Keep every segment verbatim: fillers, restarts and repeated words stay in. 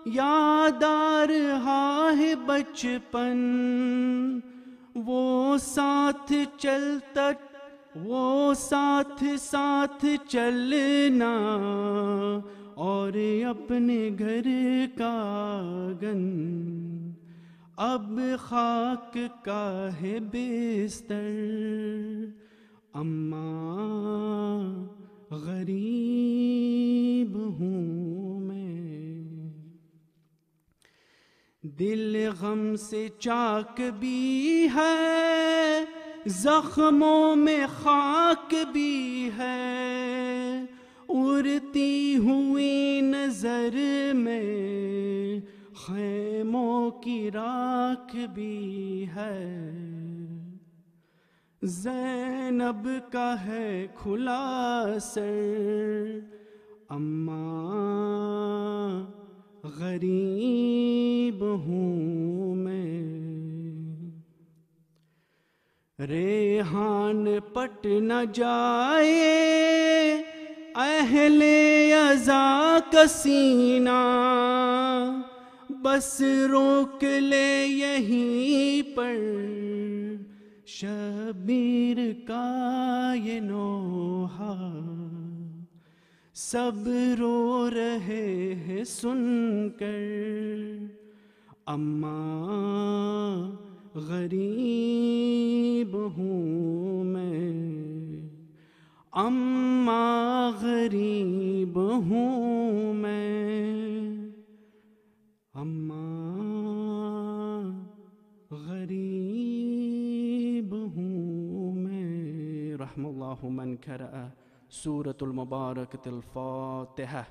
याद आ रहा है बचपन, वो साथ चलता, वो साथ साथ चलना, और अपने घर का आंगन अब खाक का है बिस्तर। अम्मा गरीब हूँ मैं, दिल गम से चाक भी है, जख्मों में खाक भी है, उड़ती हुई नजर में खैमों की राख भी है। ज़ैनब का है खुला सर, अम्मा गरीब हूँ मैं। रेहान पट न जाए अहले अज़ा का सीना, बस रोक ले यहीं पर शबीर का ये नोहा। सब रो रहे हैं सुनकर, अम्मा गरीब हूँ मैं, अम्मा गरीब हूँ मैं, अम्मा गरीब हूँ मैं। रहमल्लाहु मन क़रअ सूरतुल मुबारकतुल फ़ातिहा।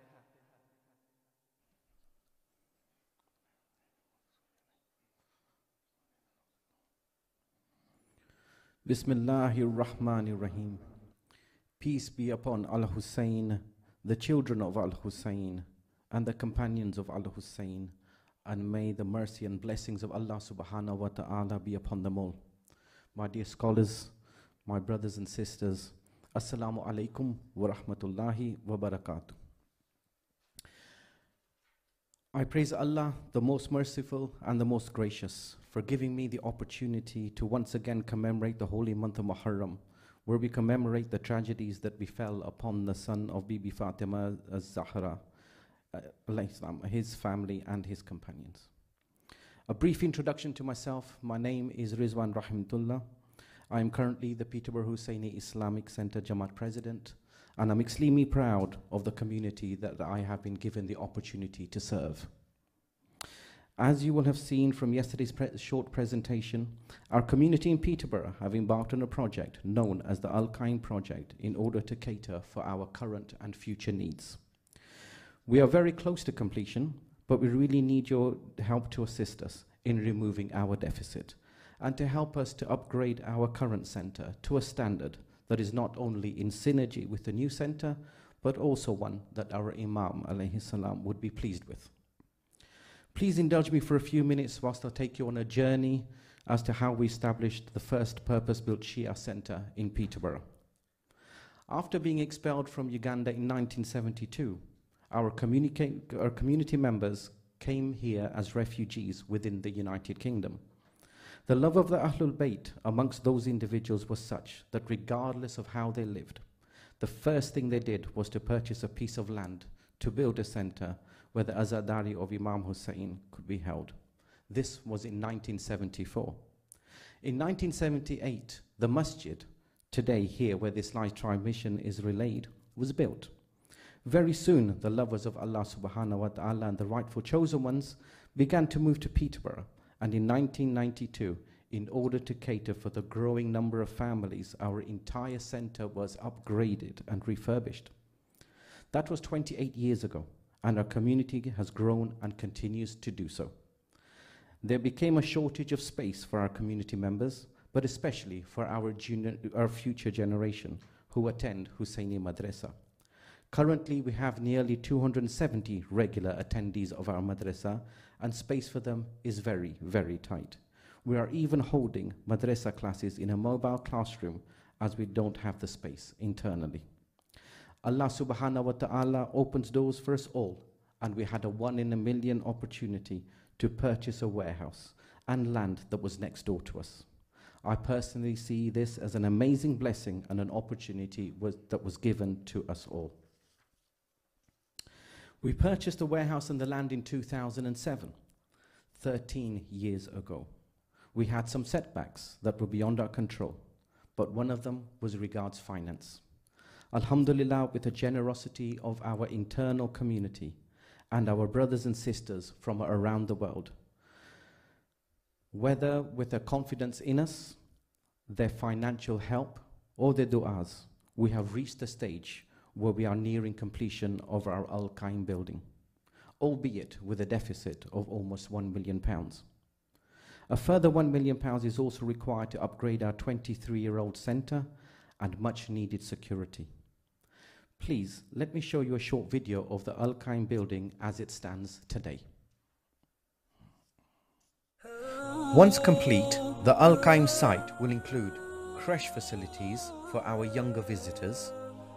Bismillahirrahmanirrahim. Peace be upon Al-Hussein, the children of Al-Hussein, and the companions of Al-Hussein, and may the mercy and blessings of Allah subhanahu wa ta'ala be upon them all. My dear scholars, my brothers and sisters, Assalamu alaikum wa rahmatullahi wa barakatuh. I praise Allah, the most merciful and the most gracious, for giving me the opportunity to once again commemorate the holy month of Muharram, where we commemorate the tragedies that befell upon the son of Bibi Fatima az-Zahra, uh, his family and his companions. A brief introduction to myself. My name is Rizwan Rahimtullah. I am currently the Peterborough Husseini Islamic Center Jamaat President, and I'm extremely proud of the community that I have been given the opportunity to serve. As you will have seen from yesterday's pre short presentation, our community in Peterborough have embarked on a project known as the Al-Qaim Project in order to cater for our current and future needs. We are very close to completion, but we really need your help to assist us in removing our deficit and to help us to upgrade our current center to a standard that is not only in synergy with the new center, but also one that our Imam alayhi salam would be pleased with. Please indulge me for a few minutes whilst I take you on a journey as to how we established the first purpose-built Shia center in Peterborough. After being expelled from Uganda in nineteen seventy-two, our, our community members came here as refugees within the United Kingdom. The love of the Ahlul Bayt amongst those individuals was such that regardless of how they lived, the first thing they did was to purchase a piece of land to build a center where the Azadari of Imam Hussein could be held. This was in nineteen seventy-four. In nineteen seventy-eight, the masjid, today here where this live transmission is relayed, was built. Very soon, the lovers of Allah subhanahu wa ta'ala and the rightful chosen ones began to move to Peterborough. And in nineteen ninety-two, in order to cater for the growing number of families, our entire center was upgraded and refurbished. That was twenty-eight years ago, and our community has grown and continues to do so. There became a shortage of space for our community members, but especially for our, junior, our future generation who attend Husseini Madrasa. Currently, we have nearly two hundred seventy regular attendees of our madrasa, and space for them is very, very tight. We are even holding madrasa classes in a mobile classroom as we don't have the space internally. Allah subhanahu wa ta'ala opens doors for us all, and we had a one in a million opportunity to purchase a warehouse and land that was next door to us. I personally see this as an amazing blessing and an opportunity was, that was given to us all. We purchased the warehouse and the land in two thousand seven, thirteen years ago. We had some setbacks that were beyond our control, but one of them was regards finance. Alhamdulillah, with the generosity of our internal community and our brothers and sisters from around the world, whether with their confidence in us, their financial help, or their du'as, we have reached a stage where we are nearing completion of our Al-Qaim building, albeit with a deficit of almost one million pounds. A further one million pounds is also required to upgrade our twenty-three-year-old centre and much needed security. Please, let me show you a short video of the Al-Qaim building as it stands today. Once complete, the Al-Qaim site will include creche facilities for our younger visitors,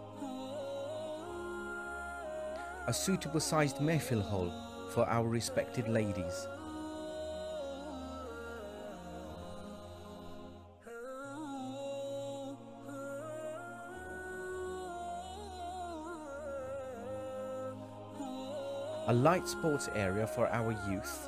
a suitable sized mehfil hall for our respected ladies, a light sports area for our youth,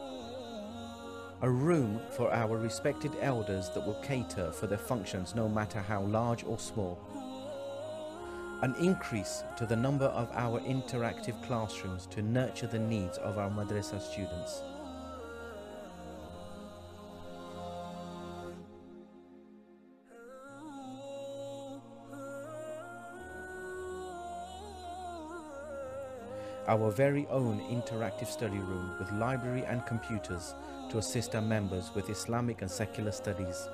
a room for our respected elders that will cater for their functions no matter how large or small, an increase to the number of our interactive classrooms to nurture the needs of our madrasa students, our very own interactive study room with library and computers to assist our members with Islamic and secular studies,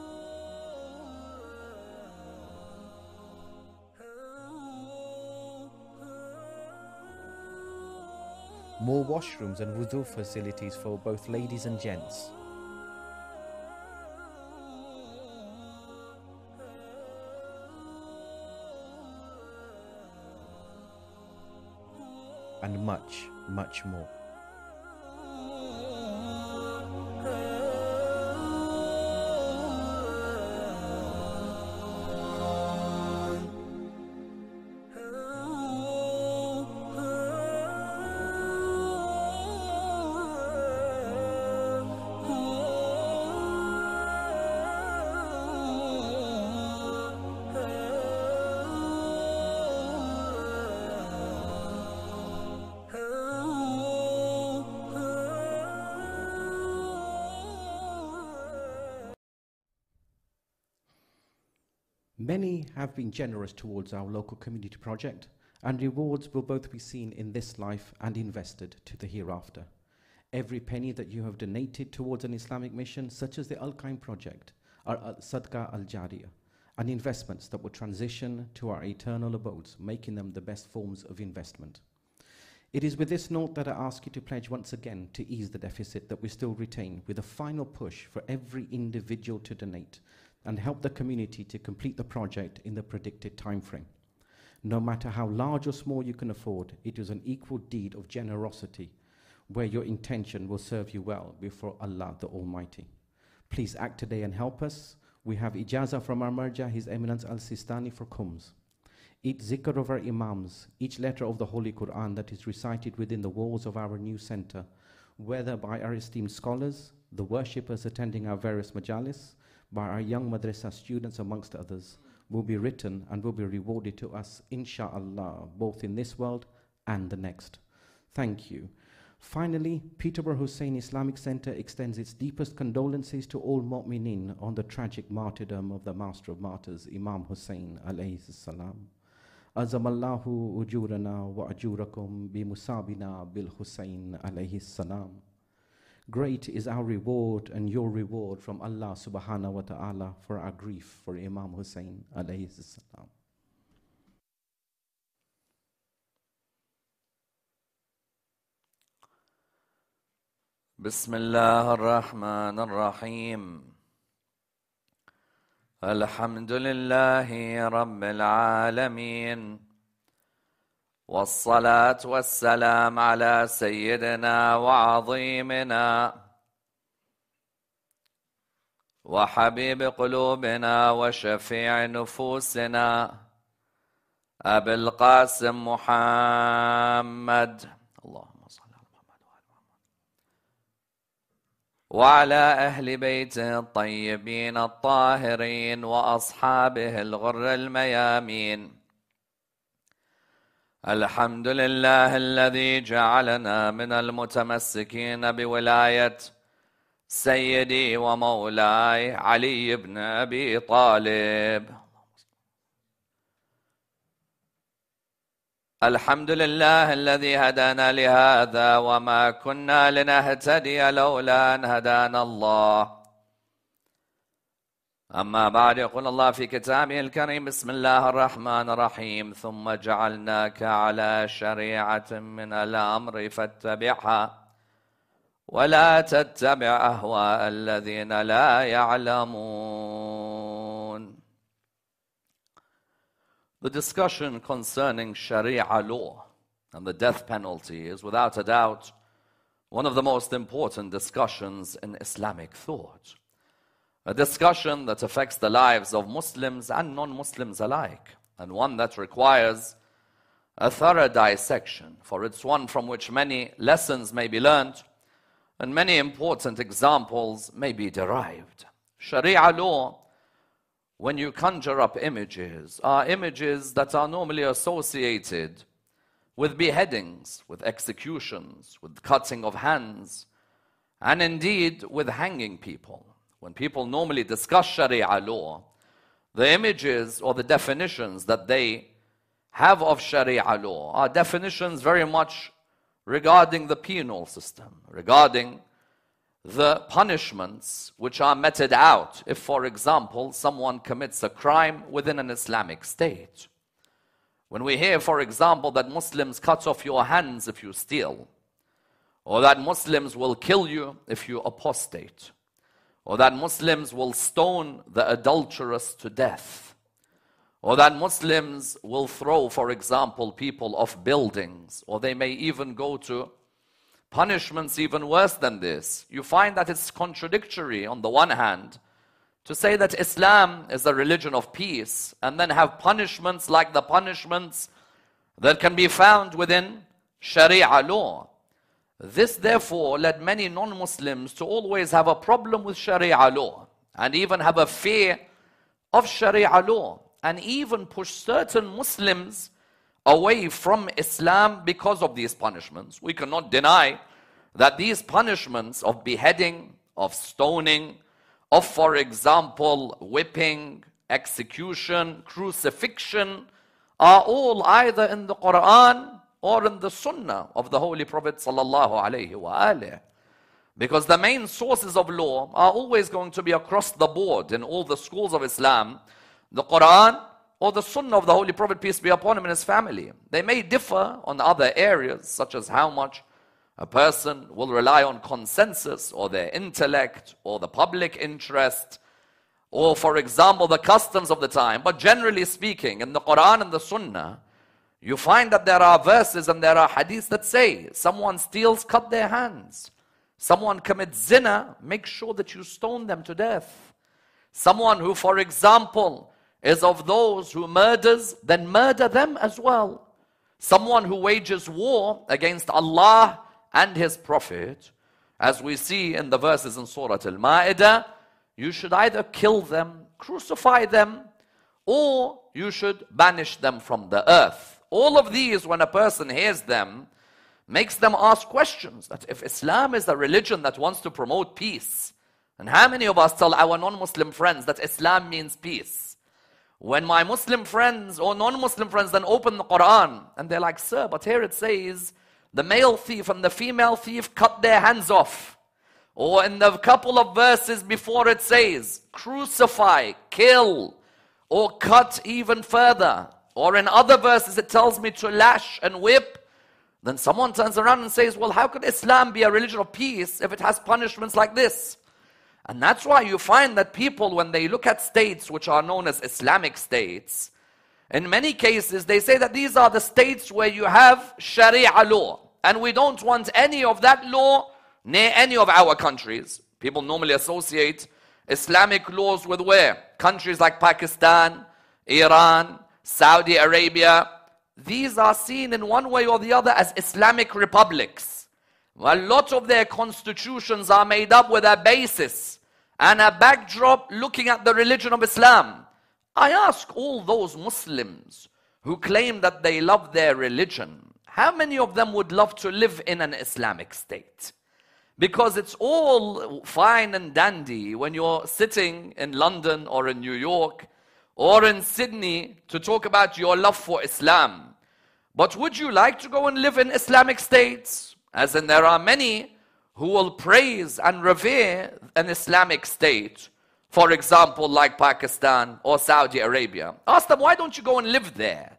more washrooms and wudu facilities for both ladies and gents, and much, much more. Many have been generous towards our local community project, and rewards will both be seen in this life and invested to the hereafter. Every penny that you have donated towards an Islamic mission, such as the Al-Qaim project, are Sadqa al-Jariyah, and investments that will transition to our eternal abodes, making them the best forms of investment. It is with this note that I ask you to pledge once again to ease the deficit that we still retain, with a final push for every individual to donate and help the community to complete the project in the predicted time frame. No matter how large or small you can afford, it is an equal deed of generosity where your intention will serve you well before Allah the Almighty. Please act today and help us. We have ijazah from our Marja, His Eminence Al-Sistani, for Qums. Each zikr of our Imams, each letter of the Holy Quran that is recited within the walls of our new center, whether by our esteemed scholars, the worshippers attending our various majalis, by our young madrasa students amongst others, will be written and will be rewarded to us, insha'Allah, both in this world and the next. Thank you. Finally, Peterborough Hussein Islamic Center extends its deepest condolences to all mu'mineen on the tragic martyrdom of the Master of Martyrs, Imam Hussein alayhi salam. Azamallahu ujurana wa ajurakum bi musabina bil Hussein alayhi salam. Great is our reward and your reward from Allah subhanahu wa ta'ala for our grief for Imam Hussein alayhi salam. بسم الله الرحمن الرحيم الحمد لله رب العالمين والصلاة والسلام على سيدنا وعظيمنا وحبيب قلوبنا وشفيع نفوسنا أبي القاسم محمد اللهم صل على محمد وآل محمد وعلى أهل بيته الطيبين الطاهرين وأصحابه الغر الميامين. الحمد لله الذي جعلنا من المتمسكين بولاية سيدي ومولاي علي بن أبي طالب. الحمد لله الذي هدانا لهذا وما كنا لنهتدي لولا أن هدانا الله. أما بعد، يقول الله في كتابه الكريم: بسم الله الرحمن الرحيم. ثم جعلناك على شريعة من الأمر فاتبعها ولا تتبع أهواء الذين لا يعلمون. The discussion concerning Sharia law and the death penalty is without a doubt one of the most important discussions in Islamic thought. A discussion that affects the lives of Muslims and non-Muslims alike, and one that requires a thorough dissection, for it's one from which many lessons may be learned and many important examples may be derived. Sharia law, when you conjure up images, are images that are normally associated with beheadings, with executions, with cutting of hands, and indeed with hanging people. When people normally discuss Sharia law, the images or the definitions that they have of Sharia law are definitions very much regarding the penal system, regarding the punishments which are meted out if, for example, someone commits a crime within an Islamic state. When we hear, for example, that Muslims cut off your hands if you steal, or that Muslims will kill you if you apostate, or that Muslims will stone the adulterous to death, or that Muslims will throw, for example, people off buildings, or they may even go to punishments even worse than this, you find that it's contradictory on the one hand to say that Islam is a religion of peace and then have punishments like the punishments that can be found within Sharia law. This therefore led many non-Muslims to always have a problem with Sharia law and even have a fear of Sharia law and even push certain Muslims away from Islam because of these punishments. We cannot deny that these punishments of beheading, of stoning, of, for example, whipping, execution, crucifixion, are all either in the Quran or in the Sunnah of the Holy Prophet sallallahu alaihi wasallam. Because the main sources of law are always going to be across the board in all the schools of Islam, the Quran or the Sunnah of the Holy Prophet, peace be upon him, and his family. They may differ on other areas, such as how much a person will rely on consensus or their intellect or the public interest or, for example, the customs of the time. But generally speaking, in the Quran and the Sunnah, you find that there are verses and there are hadiths that say, someone steals, cut their hands. Someone commits zina, make sure that you stone them to death. Someone who, for example, is of those who murders, then murder them as well. Someone who wages war against Allah and His Prophet, as we see in the verses in Surah Al-Ma'idah, you should either kill them, crucify them, or you should banish them from the earth. All of these, when a person hears them, makes them ask questions. That if Islam is a religion that wants to promote peace, and how many of us tell our non-Muslim friends that Islam means peace? When my Muslim friends or non-Muslim friends then open the Quran, and they're like, sir, but here it says, the male thief and the female thief cut their hands off. Or in the couple of verses before it says, crucify, kill, or cut even further. Or in other verses it tells me to lash and whip. Then someone turns around and says, well, how could Islam be a religion of peace if it has punishments like this? And that's why you find that people, when they look at states which are known as Islamic states, in many cases, they say that these are the states where you have Sharia law. And we don't want any of that law near any of our countries. People normally associate Islamic laws with where? Countries like Pakistan, Iran, Saudi Arabia. These are seen in one way or the other as Islamic republics. A lot of their constitutions are made up with a basis and a backdrop looking at the religion of Islam. I ask all those Muslims who claim that they love their religion, how many of them would love to live in an Islamic state? Because it's all fine and dandy when you're sitting in London or in New York or in Sydney to talk about your love for Islam. But would you like to go and live in Islamic states? As in, there are many who will praise and revere an Islamic state. For example, like Pakistan or Saudi Arabia. Ask them, why don't you go and live there?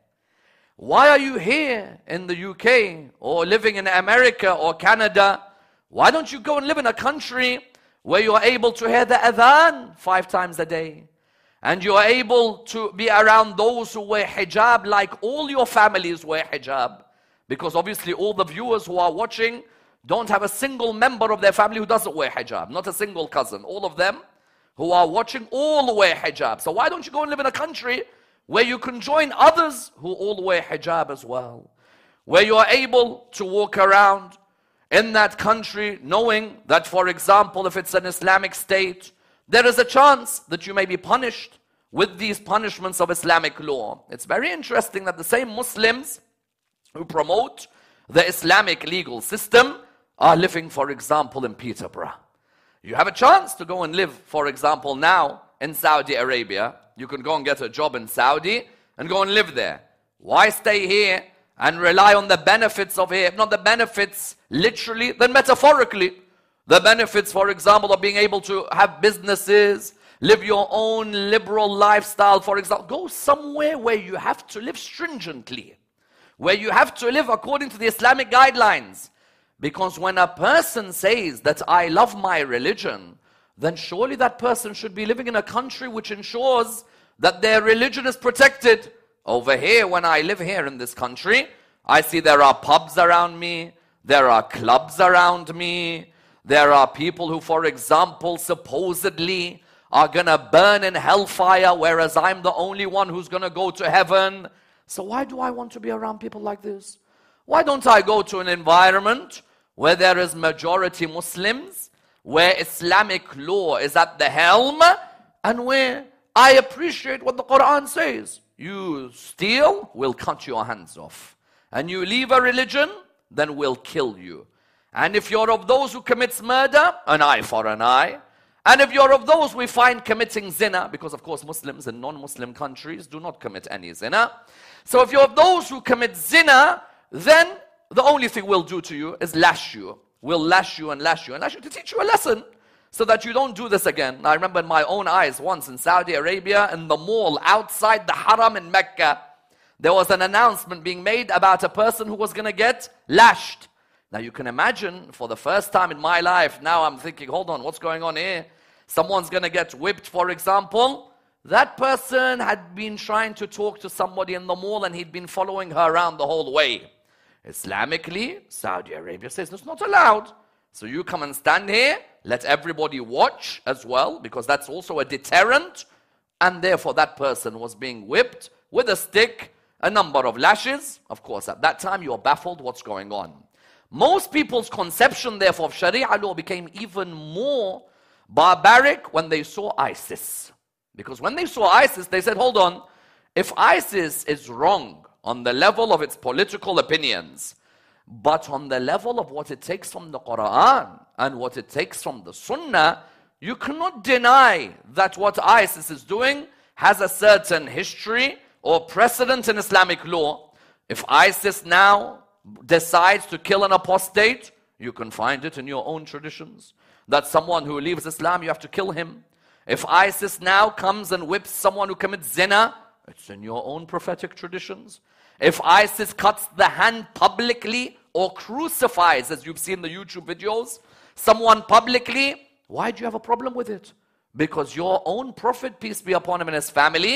Why are you here in the U K or living in America or Canada? Why don't you go and live in a country where you are able to hear the adhan five times a day? And you are able to be around those who wear hijab like all your families wear hijab. Because obviously all the viewers who are watching don't have a single member of their family who doesn't wear hijab. Not a single cousin. All of them who are watching all wear hijab. So why don't you go and live in a country where you can join others who all wear hijab as well? Where you are able to walk around in that country knowing that, for example, if it's an Islamic state, there is a chance that you may be punished with these punishments of Islamic law. It's very interesting that the same Muslims who promote the Islamic legal system are living, for example, in Peterborough. You have a chance to go and live, for example, now in Saudi Arabia. You can go and get a job in Saudi and go and live there. Why stay here and rely on the benefits of here? If not the benefits literally, then metaphorically. The benefits, for example, of being able to have businesses, live your own liberal lifestyle, for example. Go somewhere where you have to live stringently, where you have to live according to the Islamic guidelines. Because when a person says that I love my religion, then surely that person should be living in a country which ensures that their religion is protected. Over here, when I live here in this country, I see there are pubs around me, there are clubs around me, there are people who, for example, supposedly are going to burn in hellfire, whereas I'm the only one who's going to go to heaven. So why do I want to be around people like this? Why don't I go to an environment where there is majority Muslims, where Islamic law is at the helm, and where I appreciate what the Quran says? You steal, we'll cut your hands off. And you leave a religion, then we'll kill you. And if you're of those who commits murder, an eye for an eye. And if you're of those we find committing zina, because of course Muslims in non-Muslim countries do not commit any zina. So if you're of those who commit zina, then the only thing we'll do to you is lash you. We'll lash you and lash you and lash you to teach you a lesson so that you don't do this again. I remember in my own eyes once in Saudi Arabia, in the mall outside the Haram in Mecca, there was an announcement being made about a person who was going to get lashed. Now you can imagine, for the first time in my life, now I'm thinking, hold on, what's going on here? Someone's going to get whipped, for example. That person had been trying to talk to somebody in the mall and he'd been following her around the whole way. Islamically, Saudi Arabia says it's not allowed. So you come and stand here, let everybody watch as well, because that's also a deterrent. And therefore that person was being whipped with a stick, a number of lashes. Of course, at that time you're baffled what's going on. Most people's conception, therefore, of Sharia law became even more barbaric when they saw ISIS. Because when they saw ISIS, they said, hold on, if ISIS is wrong on the level of its political opinions, but on the level of what it takes from the Quran and what it takes from the Sunnah, you cannot deny that what ISIS is doing has a certain history or precedent in Islamic law. If ISIS now decides to kill an apostate, you can find it in your own traditions. That someone who leaves Islam, you have to kill him. If ISIS now comes and whips someone who commits zina, it's in your own prophetic traditions. If ISIS cuts the hand publicly or crucifies, as you've seen the YouTube videos, someone publicly, why do you have a problem with it? Because your own prophet, peace be upon him, and his family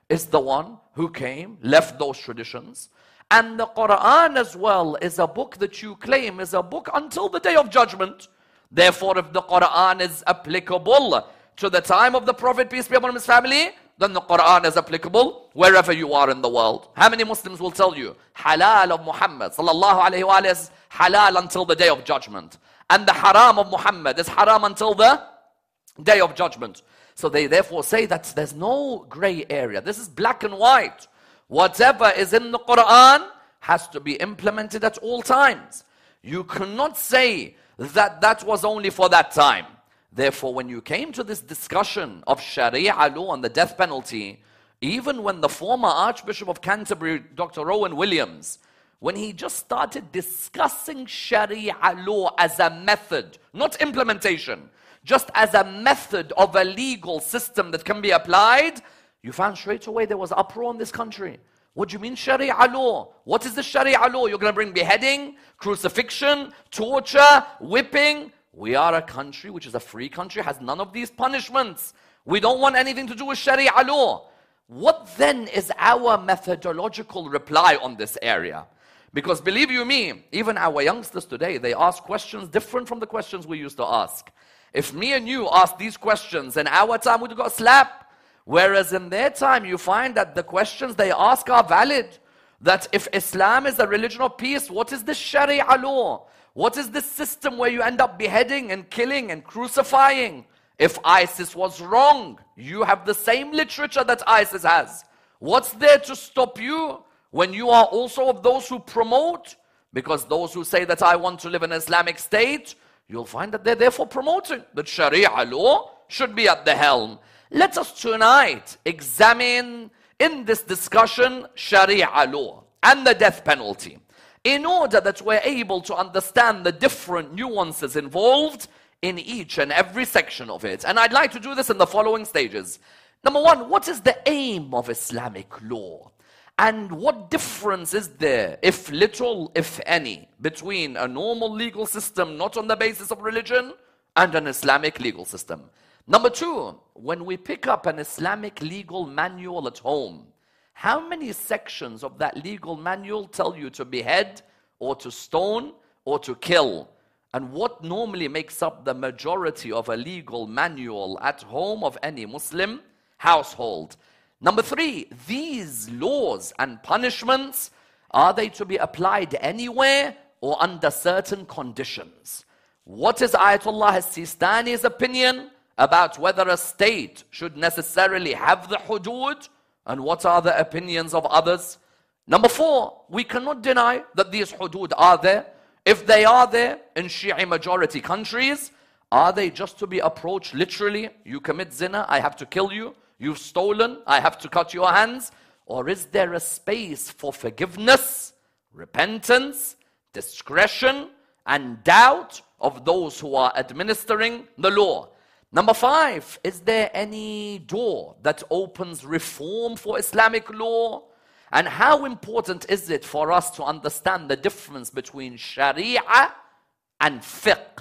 is the one who came, left those traditions. And the Quran as well is a book that you claim is a book until the day of judgment. Therefore, if the Quran is applicable to the time of the Prophet, peace be upon him, his family, then the Quran is applicable wherever you are in the world. How many Muslims will tell you halal of Muhammad sallallahu alayhi wa alayhi is halal until the day of judgment, and the haram of Muhammad is haram until the day of judgment? So they therefore say that there's no gray area. This is black and white. Whatever is in the Quran has to be implemented at all times. You cannot say that that was only for that time. Therefore, when you came to this discussion of Sharia law and the death penalty, even when the former Archbishop of Canterbury, Doctor Rowan Williams, when he just started discussing Sharia law as a method, not implementation, just as a method of a legal system that can be applied, you found straight away there was uproar in this country. What do you mean Sharia law? What is the Sharia law? You're going to bring beheading, crucifixion, torture, whipping? We are a country which is a free country, has none of these punishments. We don't want anything to do with Sharia law. What then is our methodological reply on this area? Because believe you me, even our youngsters today, they ask questions different from the questions we used to ask. If me and you ask these questions in our time, we'd have got a slap. Whereas in their time, you find that the questions they ask are valid. That if Islam is a religion of peace, what is this Sharia law? What is this system where you end up beheading and killing and crucifying? If ISIS was wrong, you have the same literature that ISIS has. What's there to stop you when you are also of those who promote? Because those who say that I want to live in an Islamic state, you'll find that they're therefore promoting that Sharia law should be at the helm. Let us tonight examine in this discussion Sharia law and the death penalty, in order that we're able to understand the different nuances involved in each and every section of it. And I'd like to do this in the following stages. Number one, what is the aim of Islamic law? And what difference is there, if little, if any, between a normal legal system not on the basis of religion and an Islamic legal system? Number two, when we pick up an Islamic legal manual at home, how many sections of that legal manual tell you to behead or to stone or to kill? And what normally makes up the majority of a legal manual at home of any Muslim household? Number three, these laws and punishments, are they to be applied anywhere or under certain conditions? What is Ayatollah Sistani's opinion about whether a state should necessarily have the hudud? And what are the opinions of others? Number four, we cannot deny that these hudud are there. If they are there in Shia majority countries, are they just to be approached literally? You commit zina, I have to kill you. You've stolen, I have to cut your hands. Or is there a space for forgiveness, repentance, discretion, and doubt of those who are administering the law? Number five, is there any door that opens reform for Islamic law? And how important is it for us to understand the difference between Sharia and fiqh,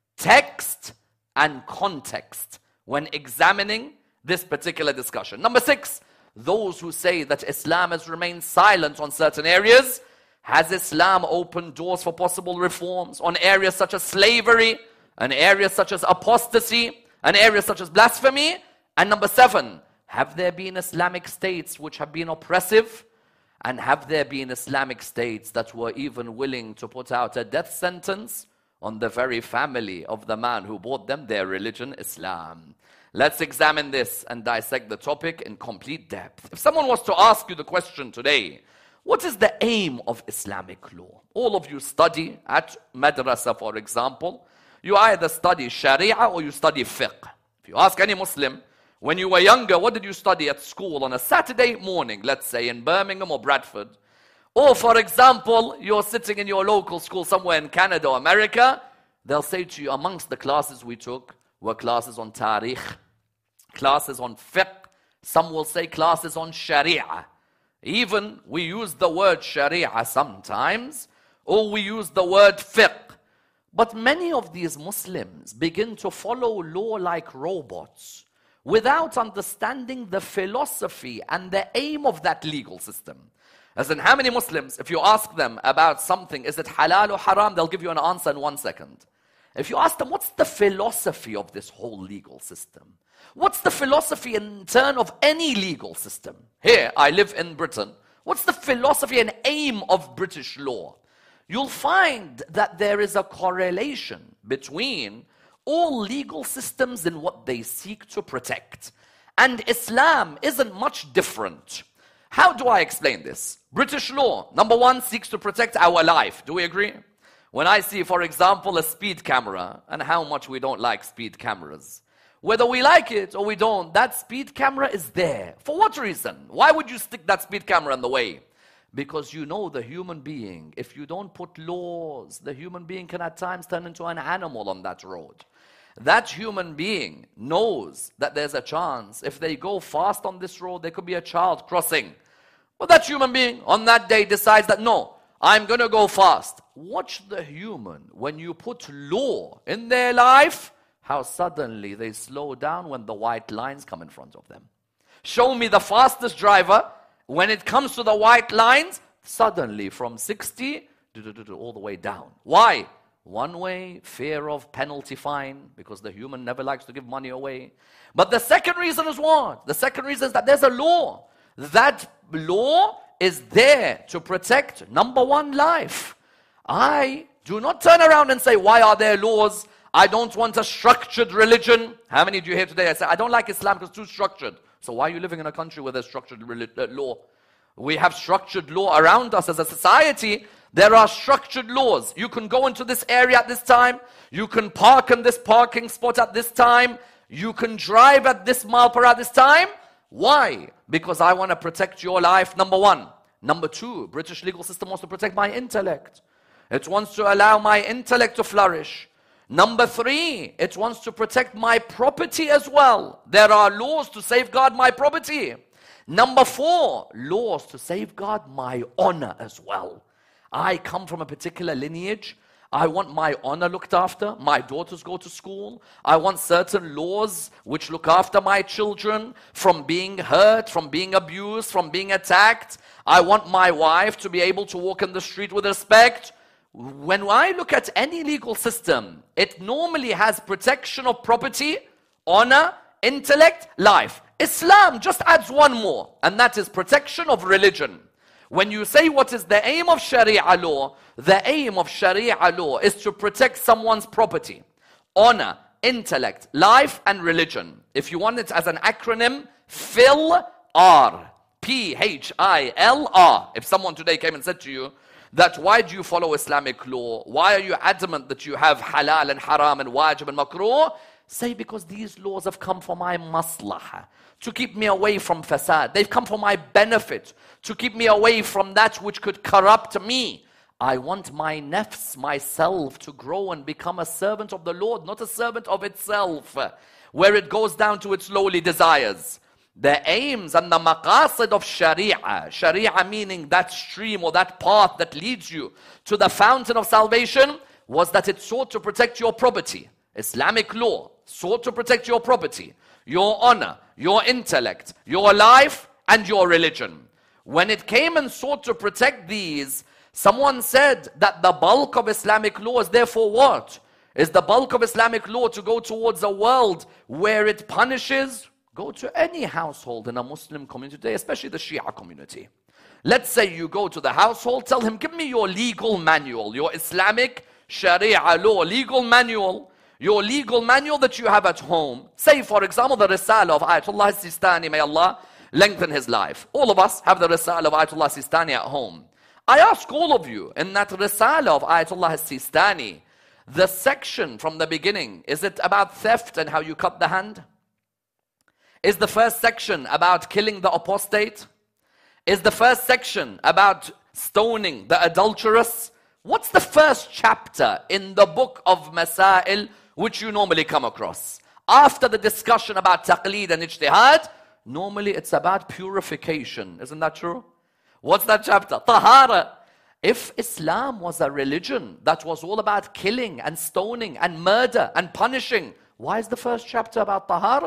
text and context, when examining this particular discussion? Number six, those who say that Islam has remained silent on certain areas, has Islam opened doors for possible reforms on areas such as slavery, and areas such as apostasy, and areas such as blasphemy? And number seven, have there been Islamic states which have been oppressive? And have there been Islamic states that were even willing to put out a death sentence on the very family of the man who brought them their religion, Islam? Let's examine this and dissect the topic in complete depth. If someone was to ask you the question today, what is the aim of Islamic law? All of you study at madrasa, for example. You either study Sharia or you study fiqh. If you ask any Muslim, when you were younger, what did you study at school on a Saturday morning, let's say in Birmingham or Bradford? Or for example, you're sitting in your local school somewhere in Canada or America, they'll say to you, amongst the classes we took were classes on Tariq, classes on fiqh, some will say classes on Sharia. Even we use the word Sharia sometimes, or we use the word fiqh. But many of these Muslims begin to follow law like robots. without understanding the philosophy and the aim of that legal system. As in, how many Muslims, if you ask them about something, is it halal or haram, they'll give you an answer in one second. If you ask them, what's the philosophy of this whole legal system? What's the philosophy in turn of any legal system? Here, I live in Britain. What's the philosophy and aim of British law? You'll find that there is a correlation between all legal systems and what they seek to protect. And Islam isn't much different. How do I explain this? British law, number one, seeks to protect our life. Do we agree? When I see, for example, a speed camera, and how much we don't like speed cameras, whether we like it or we don't, that speed camera is there. For what reason? Why would you stick that speed camera in the way? Because you know the human being, if you don't put laws, the human being can at times turn into an animal on that road. That human being knows that there's a chance, if they go fast on this road, there could be a child crossing. But that human being on that day decides that, no, I'm going to go fast. Watch the human, when you put law in their life, how suddenly they slow down when the white lines come in front of them. Show me the fastest driver, when it comes to the white lines, suddenly from sixty all the way down. Why? One way, fear of penalty fine, because the human never likes to give money away. But the second reason is what? The second reason is that there's a law. That law is there to protect, number one, life. I do not turn around and say, why are there laws? I don't want a structured religion. How many do you hear today? I say, I don't like Islam because it's too structured. So why are you living in a country where there's structured law? We have structured law around us as a society. There are structured laws. You can go into this area at this time. You can park in this parking spot at this time. You can drive at this mile per hour at this time. Why? Because I want to protect your life, number one. Number two, British legal system wants to protect my intellect. It wants to allow my intellect to flourish. Number three, it wants to protect my property as well. There are laws to safeguard my property. Number four, laws to safeguard my honor as well. I come from a particular lineage. I want my honor looked after. My daughters go to school. I want certain laws which look after my children from being hurt, from being abused, from being attacked. I want my wife to be able to walk in the street with respect. When I look at any legal system, it normally has protection of property, honor, intellect, life. Islam just adds one more, and that is protection of religion. When you say what is the aim of Sharia law, the aim of Sharia law is to protect someone's property, honor, intellect, life, and religion. If you want it as an acronym, P H I L R. P H I L R. If someone today came and said to you, that why do you follow Islamic law? Why are you adamant that you have halal and haram and wajib and makruh? Say, because these laws have come for my maslahah, to keep me away from fasad. They've come for my benefit, to keep me away from that which could corrupt me. I want my nafs, myself, to grow and become a servant of the Lord, not a servant of itself, where it goes down to its lowly desires. The aims and the maqasid of Sharia, Sharia meaning that stream or that path that leads you to the fountain of salvation, was that it sought to protect your property. Islamic law sought to protect your property, your honor, your intellect, your life, and your religion. When it came and sought to protect these, someone said that the bulk of Islamic law is therefore what? Is the bulk of Islamic law to go towards a world where it punishes? Go to any household in a Muslim community today, especially the Shia community. Let's say you go to the household, tell him, give me your legal manual, your Islamic Sharia law legal manual, your legal manual that you have at home. Say, for example, the Risala of Ayatollah Sistani, may Allah lengthen his life. All of us have the Risala of Ayatollah Sistani at home. I ask all of you, in that Risala of Ayatollah Sistani, the section from the beginning, is it about theft and how you cut the hand? Is the first section about killing the apostate? Is the first section about stoning the adulterous? What's the first chapter in the book of Masail which you normally come across? After the discussion about taqleed and ijtihad, normally it's about purification. Isn't that true? What's that chapter? Tahara. If Islam was a religion that was all about killing and stoning and murder and punishing, why is the first chapter about tahara?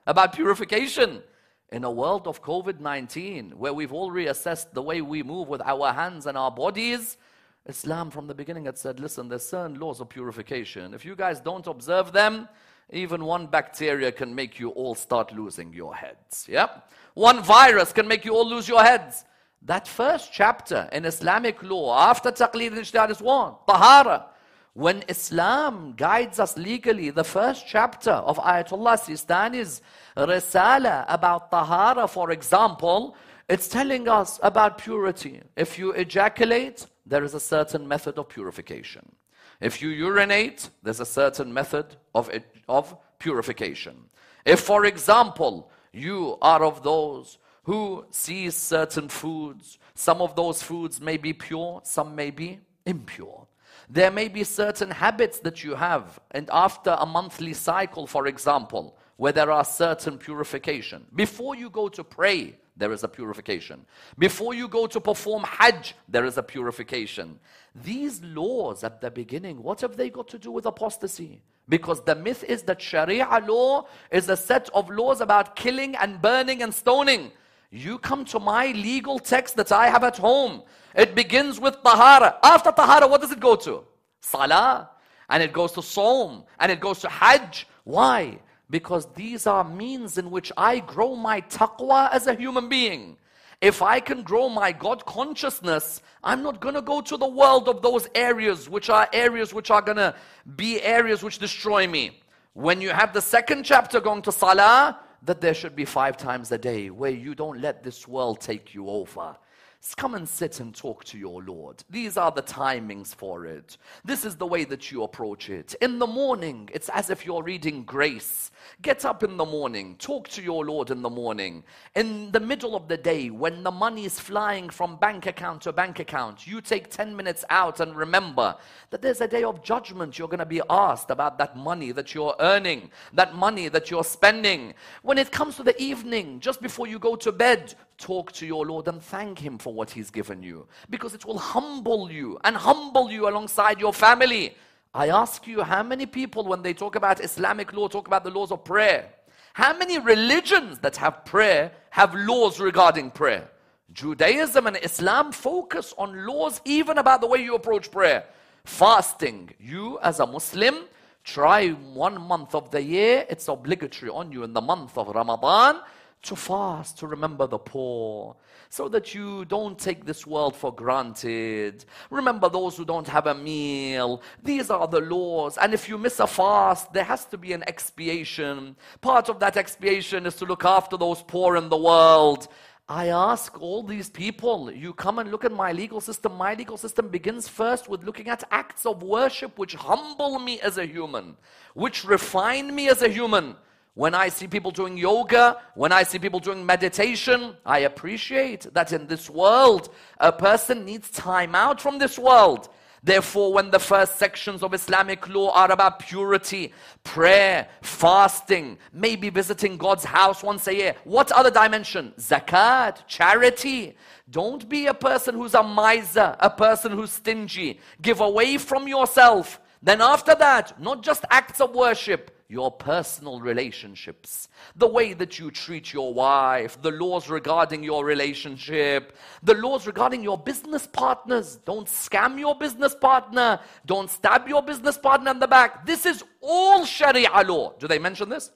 about purification. In a world of COVID nineteen, where we've all reassessed the way we move with our hands and our bodies, Islam from the beginning had said, listen, there's certain laws of purification. If you guys don't observe them, even one bacteria can make you all start losing your heads. Yeah? One virus can make you all lose your heads. That first chapter in Islamic law, after taqleed and ijtihad, is what? Tahara. When Islam guides us legally, the first chapter of Ayatollah Sistani's Risala about Tahara, for example, it's telling us about purity. If you ejaculate, there is a certain method of purification. If you urinate, there's a certain method of, of purification. If, for example, you are of those who sees certain foods, some of those foods may be pure, some may be impure. There may be certain habits that you have, and after a monthly cycle, for example, where there are certain purification. Before you go to pray, there is a purification. Before you go to perform Hajj, there is a purification. These laws at the beginning, what have they got to do with apostasy? Because the myth is that Sharia law is a set of laws about killing and burning and stoning. You come to my legal text that I have at home. It begins with Tahara. After Tahara, what does it go to? Salah. And it goes to Sawm. And it goes to Hajj. Why? Because these are means in which I grow my taqwa as a human being. If I can grow my God consciousness, I'm not going to go to the world of those areas which are areas which are going to be areas which destroy me. When you have the second chapter going to Salah, that there should be five times a day where you don't let this world take you over. Just come and sit and talk to your Lord. These are the timings for it. This is the way that you approach it. In the morning, it's as if you're reading grace. Get up in the morning. Talk to your Lord in the morning. In the middle of the day, when the money is flying from bank account to bank account, you take ten minutes out and remember that there's a day of judgment. You're going to be asked about that money that you're earning, that money that you're spending. When it comes to the evening, just before you go to bed, talk to your Lord and thank Him for what He's given you. Because it will humble you and humble you alongside your family. I ask you, how many people when they talk about Islamic law, talk about the laws of prayer? How many religions that have prayer have laws regarding prayer? Judaism and Islam focus on laws even about the way you approach prayer. Fasting, you as a Muslim, try one month of the year, it's obligatory on you in the month of Ramadan, to fast, to remember the poor, so that you don't take this world for granted. Remember those who don't have a meal. These are the laws. And if you miss a fast, there has to be an expiation. Part of that expiation is to look after those poor in the world. I ask all these people, you come and look at my legal system. My legal system begins first with looking at acts of worship which humble me as a human, which refine me as a human. When I see people doing yoga, when I see people doing meditation, I appreciate that in this world, a person needs time out from this world. Therefore, when the first sections of Islamic law are about purity, prayer, fasting, maybe visiting God's house once a year, what other dimension? Zakat, charity. Don't be a person who's a miser, a person who's stingy. Give away from yourself. Then after that, not just acts of worship, your personal relationships, the way that you treat your wife, the laws regarding your relationship, the laws regarding your business partners. Don't scam your business partner. Don't stab your business partner in the back. This is all Sharia law. Do they mention this?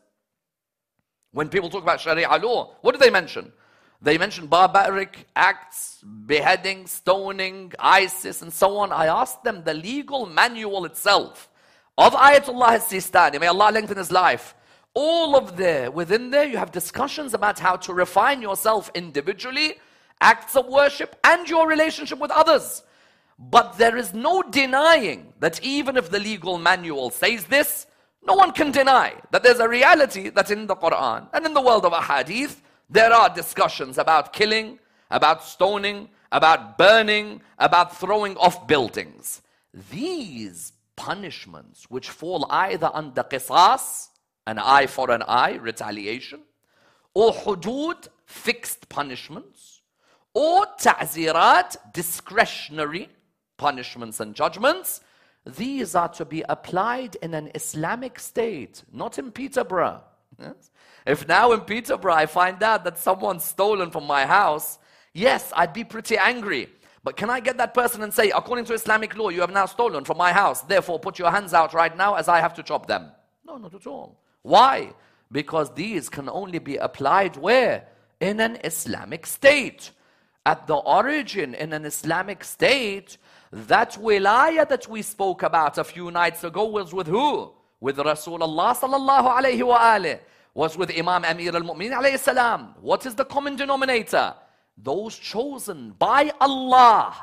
When people talk about Sharia law, what do they mention? They mention barbaric acts, beheading, stoning, ISIS, and so on. I asked them, the legal manual itself of Ayatollah Sistani, may Allah lengthen his life, all of there, within there, you have discussions about how to refine yourself individually, acts of worship, and your relationship with others. But there is no denying that even if the legal manual says this, no one can deny that there's a reality that in the Quran and in the world of Ahadith, there are discussions about killing, about stoning, about burning, about throwing off buildings. These punishments which fall either under qisas, an eye for an eye, retaliation, or hudud, fixed punishments, or ta'zirat, discretionary punishments and judgments, these are to be applied in an Islamic state, not in Peterborough, Yes? If now in Peterborough I find out that someone's stolen from my house, yes, I'd be pretty angry. But can I get that person and say, according to Islamic law, you have now stolen from my house, therefore put your hands out right now as I have to chop them? No, not at all. Why? Because these can only be applied where? In an Islamic state. At the origin, in an Islamic state, that wilayah that we spoke about a few nights ago was with who? With Rasulullah sallallahu alayhi wa alih. Was with Imam Amir al-Mu'minin alayhi salam. What is the common denominator? Those chosen by Allah,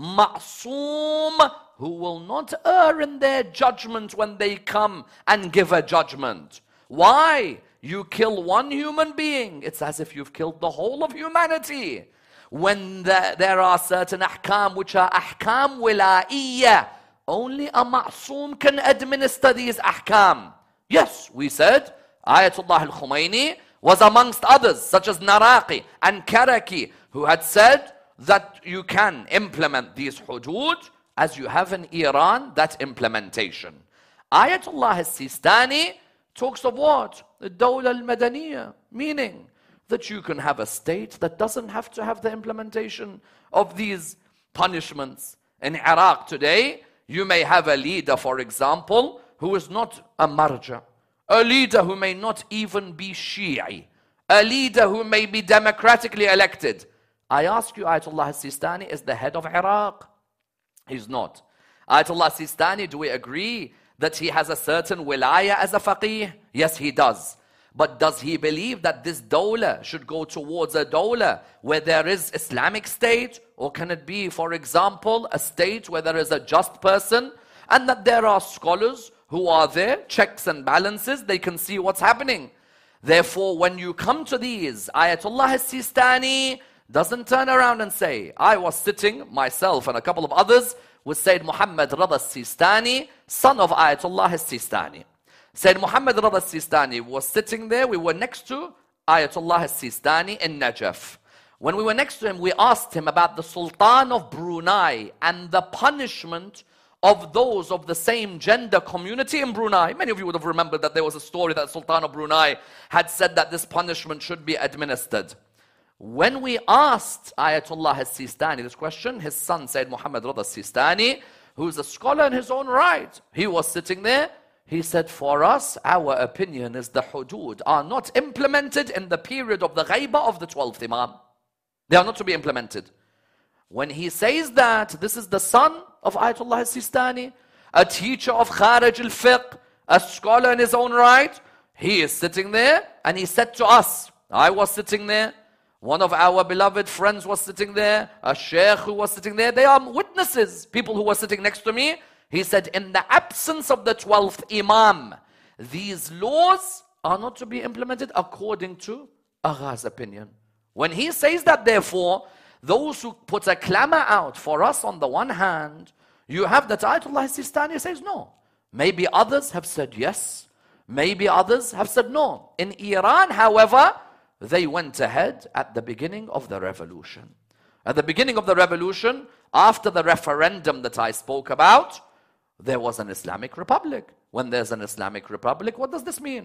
ma'soom, who will not err in their judgment when they come and give a judgment. Why? You kill one human being, it's as if you've killed the whole of humanity. When the, there are certain ahkam which are ahkam wila'iyya, only a ma'soom can administer these ahkam. Yes, we said, Ayatollah al-Khumaini was amongst others, such as Naraqi and Karaki, who had said that you can implement these hudud as you have in Iran, that implementation. Ayatollah al-Sistani talks of what? The Dawla al-Madaniyya, meaning that you can have a state that doesn't have to have the implementation of these punishments. In Iraq today, you may have a leader, for example, who is not a marja, a leader who may not even be Shi'i, a leader who may be democratically elected. I ask you, Ayatollah al-Sistani is the head of Iraq? He's not. Ayatollah al-Sistani, do we agree that he has a certain wilayah as a faqih? Yes, he does. But does he believe that this dawla should go towards a dawla where there is Islamic state? Or can it be, for example, a state where there is a just person and that there are scholars who are there, checks and balances, they can see what's happening. Therefore, when you come to these, Ayatollah al-Sistani doesn't turn around and say, I was sitting, myself and a couple of others, with Sayyid Muhammad Rada al-Sistani, son of Ayatollah al-Sistani. Sayyid Muhammad Rada al-Sistani was sitting there, we were next to Ayatollah al-Sistani in Najaf. When we were next to him, we asked him about the Sultan of Brunei and the punishment of those of the same gender community in Brunei. Many of you would have remembered that there was a story that Sultan of Brunei had said that this punishment should be administered. When we asked Ayatollah al-Sistani this question, his son Sayyid Muhammad Rada al-Sistani, who is a scholar in his own right, he was sitting there, he said, for us, our opinion is the hudud are not implemented in the period of the ghaibah of the twelfth Imam. They are not to be implemented. When he says that, this is the son of Ayatollah al-Sistani, a teacher of Kharij al-Fiqh, a scholar in his own right, he is sitting there and he said to us, I was sitting there, one of our beloved friends was sitting there, a sheikh who was sitting there, they are witnesses, people who were sitting next to me. He said, in the absence of the twelfth Imam, these laws are not to be implemented according to Agha's opinion. When he says that, therefore, those who put a clamor out for us on the one hand, you have that Ayatollah al-Sistani says no. Maybe others have said yes. Maybe others have said no. In Iran, however, they went ahead at the beginning of the revolution. At the beginning of the revolution, after the referendum that I spoke about, there was an Islamic Republic. When there's an Islamic Republic, what does this mean?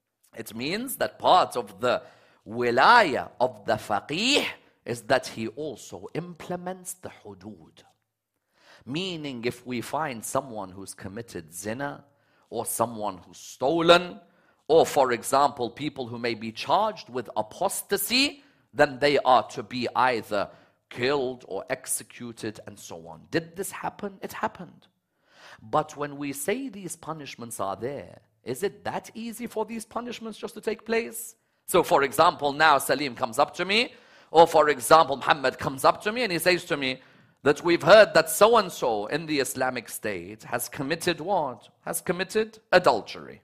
It means that part of the wilayah of the faqih is that he also implements the hudud. Meaning, if we find someone who's committed zina, or someone who's stolen, or for example, people who may be charged with apostasy, then they are to be either killed or executed and so on. Did this happen? It happened. But when we say these punishments are there, is it that easy for these punishments just to take place? So for example, now Salim comes up to me, or for example, Muhammad comes up to me and he says to me that we've heard that so-and-so in the Islamic State has committed what? Has committed adultery.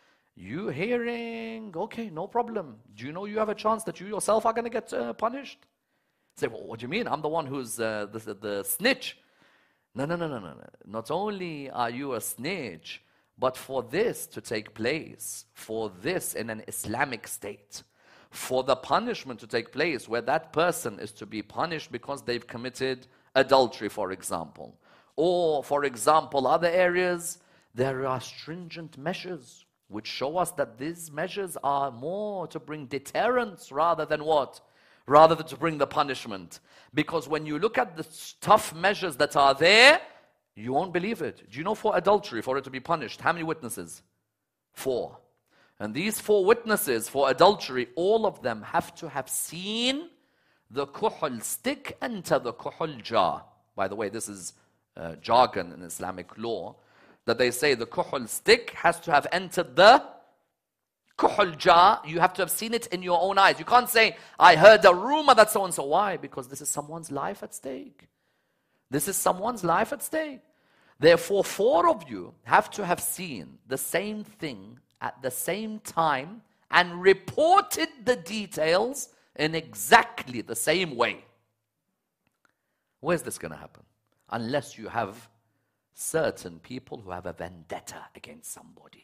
You hearing, okay, no problem. Do you know you have a chance that you yourself are going to get uh, punished? Say, well, what do you mean? I'm the one who's uh, the, the, the snitch. No, no, no, no, no. Not only are you a snitch, but for this to take place, for this in an Islamic state, for the punishment to take place where that person is to be punished because they've committed adultery, for example. Or, for example, other areas, there are stringent measures which show us that these measures are more to bring deterrence rather than what? Rather than to bring the punishment. Because when you look at the tough measures that are there, you won't believe it. Do you know for adultery, for it to be punished, how many witnesses? Four. And these four witnesses for adultery, all of them have to have seen the kuhul stick enter the kuhul jar. By the way, this is uh, jargon in Islamic law, that they say the kuhul stick has to have entered the kuhul jar. You have to have seen it in your own eyes. You can't say, I heard a rumor that so-and-so. Why? Because this is someone's life at stake. This is someone's life at stake. Therefore, four of you have to have seen the same thing at the same time and reported the details in exactly the same way. Where's this going to happen? Unless you have certain people who have a vendetta against somebody.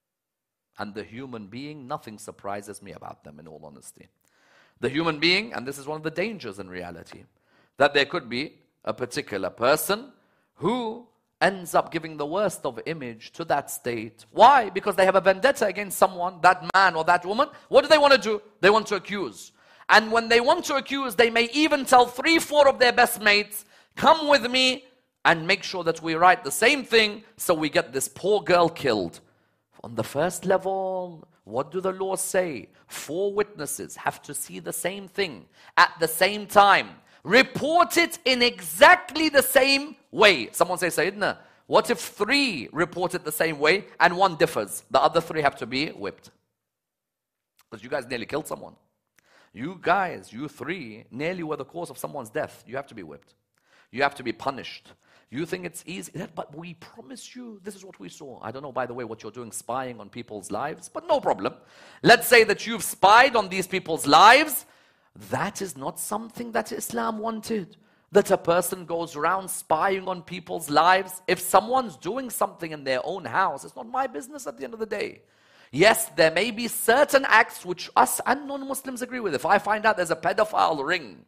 And the human being, nothing surprises me about them, in all honesty. The human being, and this is one of the dangers in reality, that there could be a particular person who ends up giving the worst of image to that state. Why? Because they have a vendetta against someone, that man or that woman. What do they want to do? They want to accuse. And when they want to accuse, they may even tell three, four of their best mates, come with me and make sure that we write the same thing so we get this poor girl killed. On the first level, what do the laws say? Four witnesses have to see the same thing at the same time. Report it in exactly the same way. Someone say, Sayyidina, what if three report it the same way and one differs? The other three have to be whipped. Because you guys nearly killed someone. You guys, you three, nearly were the cause of someone's death. You have to be whipped. You have to be punished. You think it's easy, but we promise you, this is what we saw. I don't know, by the way, what you're doing, spying on people's lives, but no problem. Let's say that you've spied on these people's lives. That is not something that Islam wanted. That a person goes around spying on people's lives. If someone's doing something in their own house, it's not my business at the end of the day. Yes, there may be certain acts which us and non-Muslims agree with. If I find out there's a pedophile ring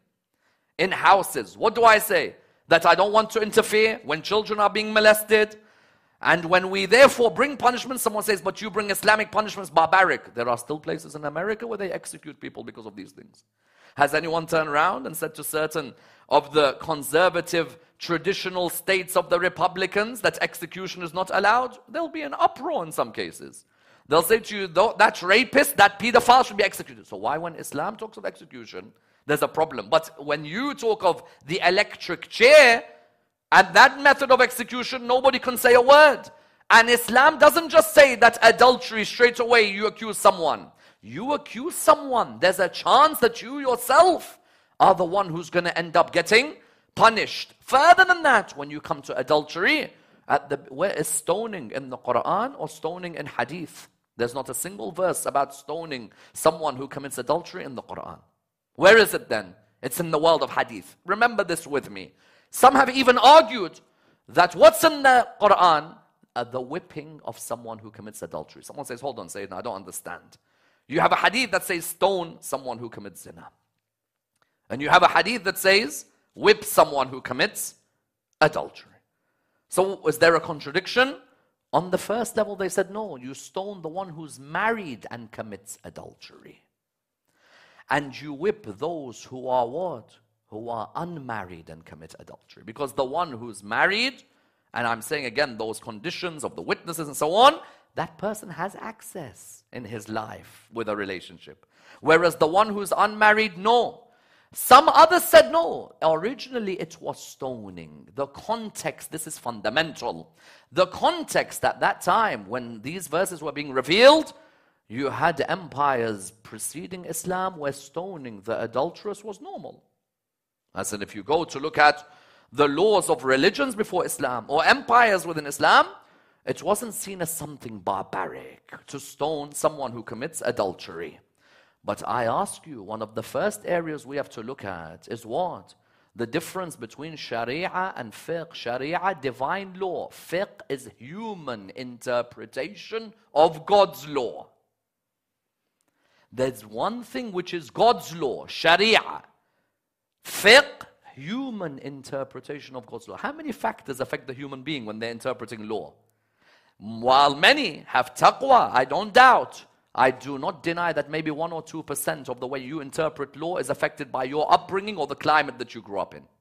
in houses, what do I say? That I don't want to interfere when children are being molested. And when we therefore bring punishment, someone says, but you bring Islamic punishments barbaric. There are still places in America where they execute people because of these things. Has anyone turned around and said to certain of the conservative traditional states of the Republicans that execution is not allowed? There'll be an uproar in some cases. They'll say to you, that rapist, that pedophile should be executed. So why when Islam talks of execution, there's a problem? But when you talk of the electric chair and that method of execution, nobody can say a word. And Islam doesn't just say that adultery, straight away you accuse someone. You accuse someone, there's a chance that you yourself are the one who's going to end up getting punished. Further than that, when you come to adultery, at the, where is stoning in the Quran or stoning in Hadith? There's not a single verse about stoning someone who commits adultery in the Quran. Where is it then? It's in the world of Hadith. Remember this with me. Some have even argued that what's in the Quran? Uh, the whipping of someone who commits adultery. Someone says, hold on, Sayyidina, I don't understand. You have a hadith that says stone someone who commits zina. And you have a hadith that says whip someone who commits adultery. So is there a contradiction? On the first level they said, no, you stone the one who's married and commits adultery. And you whip those who are what? Who are unmarried and commit adultery. Because the one who's married, and I'm saying again, those conditions of the witnesses and so on, that person has access in his life with a relationship. Whereas the one who's unmarried, no. Some others said no. Originally it was stoning. The context, this is fundamental. The context at that time when these verses were being revealed, you had empires preceding Islam where stoning the adulteress was normal. As in, if you go to look at the laws of religions before Islam or empires within Islam, it wasn't seen as something barbaric to stone someone who commits adultery. But I ask you, one of the first areas we have to look at is what? The difference between Sharia and fiqh. Sharia, divine law. Fiqh is human interpretation of God's law. There's one thing which is God's law, Sharia. Fiqh, human interpretation of God's law. How many factors affect the human being when they're interpreting law? While many have taqwa, I don't doubt, I do not deny that maybe one or two percent of the way you interpret law is affected by your upbringing or the climate that you grew up in.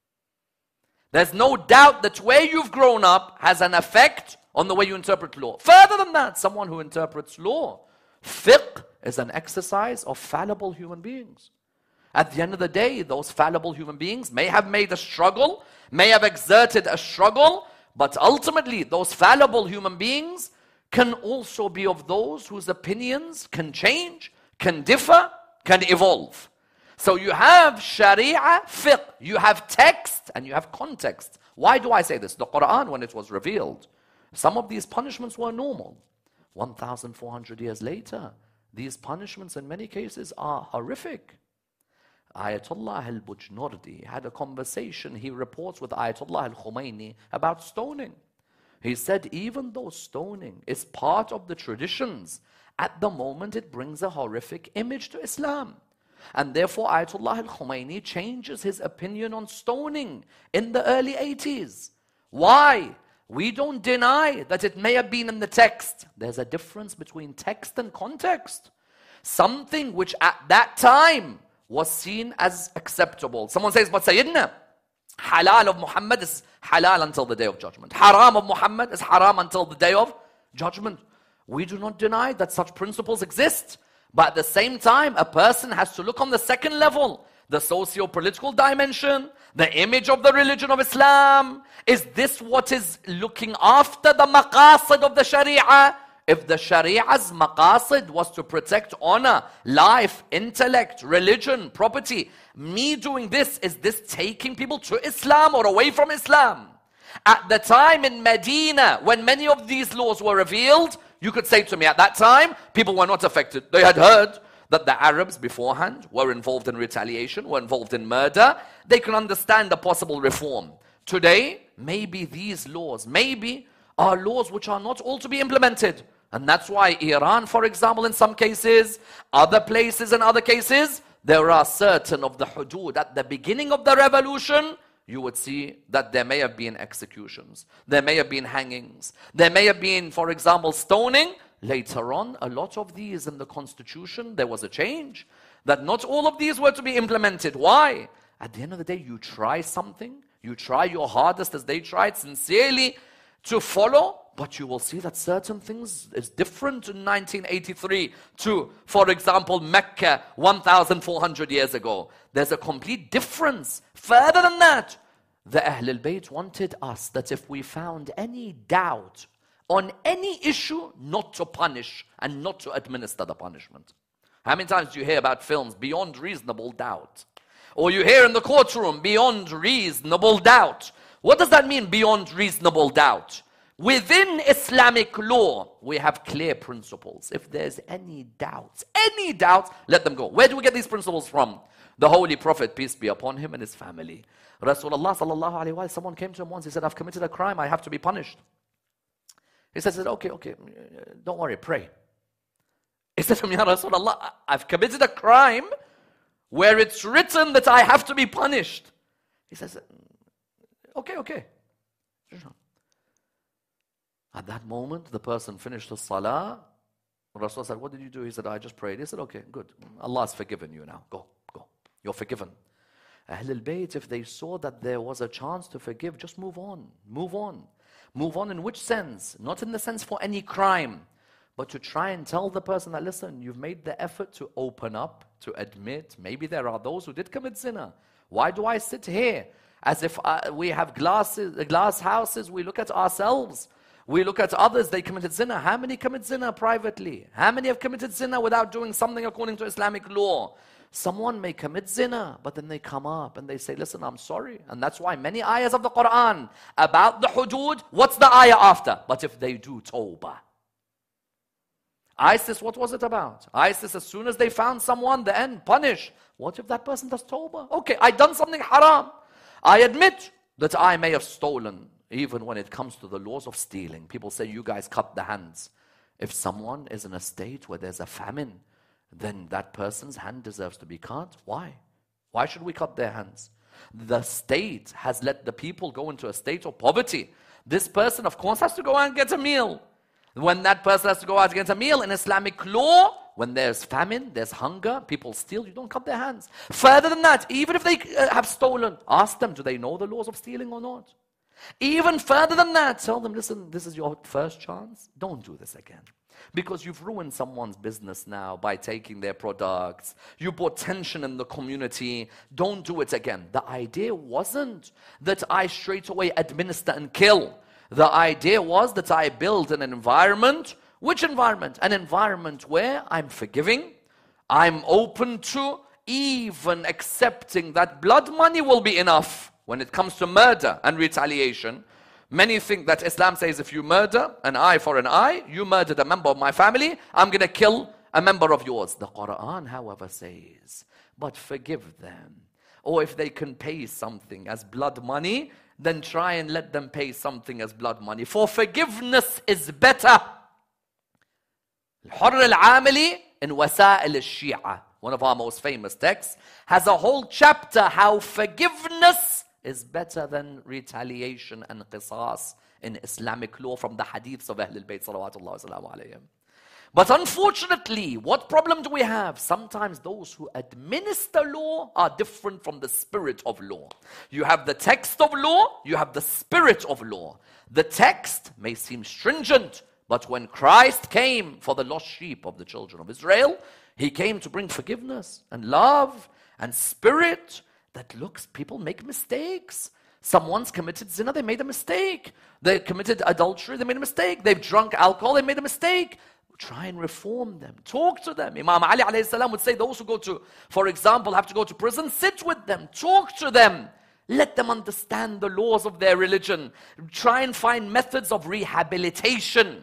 There's no doubt that where you've grown up has an effect on the way you interpret law. Further than that, someone who interprets law, fiqh is an exercise of fallible human beings. At the end of the day, those fallible human beings may have made a struggle, may have exerted a struggle, but ultimately those fallible human beings can also be of those whose opinions can change, can differ, can evolve. So you have Sharia, fiqh, you have text, and you have context. Why do I say this? The Quran, when it was revealed, some of these punishments were normal. one thousand four hundred years later, these punishments in many cases are horrific. Ayatollah al-Bujnordi had a conversation, he reports, with Ayatollah al-Khomeini about stoning. He said, even though stoning is part of the traditions, at the moment it brings a horrific image to Islam. And therefore Ayatollah al-Khomeini changes his opinion on stoning in the early eighties. Why? We don't deny that it may have been in the text. There's a difference between text and context. Something which at that time was seen as acceptable. Someone says, but Sayyidina, halal of Muhammad is halal until the day of judgment. Haram of Muhammad is haram until the day of judgment. We do not deny that such principles exist. But at the same time, a person has to look on the second level, the socio-political dimension, the image of the religion of Islam. Is this what is looking after the maqasid of the Sharia? If the Sharia's maqasid was to protect honor, life, intellect, religion, property, me doing this, is this taking people to Islam or away from Islam? At the time in Medina, when many of these laws were revealed, you could say to me, at that time, people were not affected. They had heard that the Arabs beforehand were involved in retaliation, were involved in murder. They can understand the possible reform. Today, maybe these laws, maybe, are laws which are not all to be implemented. And that's why Iran, for example, in some cases, other places in other cases, there are certain of the hudud. At the beginning of the revolution, you would see that there may have been executions. There may have been hangings. There may have been, for example, stoning. Later on, a lot of these in the constitution, there was a change. That not all of these were to be implemented. Why? At the end of the day, you try something. You try your hardest as they tried sincerely to follow. But you will see that certain things is different in nineteen eighty-three to, for example, Mecca one thousand four hundred years ago. There's a complete difference. Further than that, the Ahlul Bayt wanted us that if we found any doubt on any issue, not to punish and not to administer the punishment. How many times do you hear about films beyond reasonable doubt? Or you hear in the courtroom, beyond reasonable doubt. What does that mean, beyond reasonable doubt? Within Islamic law, we have clear principles. If there's any doubts, any doubts, let them go. Where do we get these principles from? The Holy Prophet, peace be upon him, and his family. Rasulullah sallallahu alayhi wa sallam, someone came to him once, he said, I've committed a crime, I have to be punished. He said, okay, okay, don't worry, pray. He said to him, Ya Rasulullah, I've committed a crime where it's written that I have to be punished. He says, okay, okay. At that moment, the person finished the salah. Rasul said, what did you do? He said, I just prayed. He said, okay, good. Allah has forgiven you now. Go, go. You're forgiven. Ahlul Bayt, if they saw that there was a chance to forgive, just move on. Move on. Move on in which sense? Not in the sense for any crime, but to try and tell the person that, listen, you've made the effort to open up, to admit, maybe there are those who did commit zina. Why do I sit here as if uh, we have glasses, glass houses, we look at ourselves, we look at others, they committed zina. How many commit zina privately? How many have committed zina without doing something according to Islamic law? Someone may commit zina, but then they come up and they say, listen, I'm sorry. And that's why many ayahs of the Quran about the hudud, what's the ayah after? But if they do tawbah. ISIS, what was it about? ISIS, as soon as they found someone, the end, punish. What if that person does tawbah? Okay, I done something haram. I admit that I may have stolen. Even when it comes to the laws of stealing, people say, you guys cut the hands. If someone is in a state where there's a famine, then that person's hand deserves to be cut. Why? Why should we cut their hands? The state has let the people go into a state of poverty. This person, of course, has to go out and get a meal. When that person has to go out and get a meal, in Islamic law, when there's famine, there's hunger, people steal, you don't cut their hands. Further than that, even if they uh, have stolen, ask them, do they know the laws of stealing or not? Even further than that, tell them, listen, this is your first chance. Don't do this again. Because you've ruined someone's business now by taking their products. You brought tension in the community. Don't do it again. The idea wasn't that I straight away administer and kill. The idea was that I build an environment. Which environment? An environment where I'm forgiving. I'm open to even accepting that blood money will be enough. When it comes to murder and retaliation, many think that Islam says if you murder an eye for an eye, you murdered a member of my family, I'm going to kill a member of yours. The Quran, however, says, but forgive them. Or if they can pay something as blood money, then try and let them pay something as blood money. For forgiveness is better. Al-Hurr al-Amili in Wasa'il al-Shi'a, one of our most famous texts, has a whole chapter how forgiveness is better than retaliation and qisas in Islamic law from the hadiths of Ahlul Bayt salawatullah wa salamu alayhim. But unfortunately, what problem do we have? Sometimes those who administer law are different from the spirit of law. You have the text of law, you have the spirit of law. The text may seem stringent, but when Christ came for the lost sheep of the children of Israel, he came to bring forgiveness and love and spirit. That looks, people make mistakes. Someone's committed zina, they made a mistake. They committed adultery, they made a mistake. They've drunk alcohol, they made a mistake. Try and reform them. Talk to them. Imam Ali alayhi salam would say those who go to, for example, have to go to prison, sit with them. Talk to them. Let them understand the laws of their religion. Try and find methods of rehabilitation.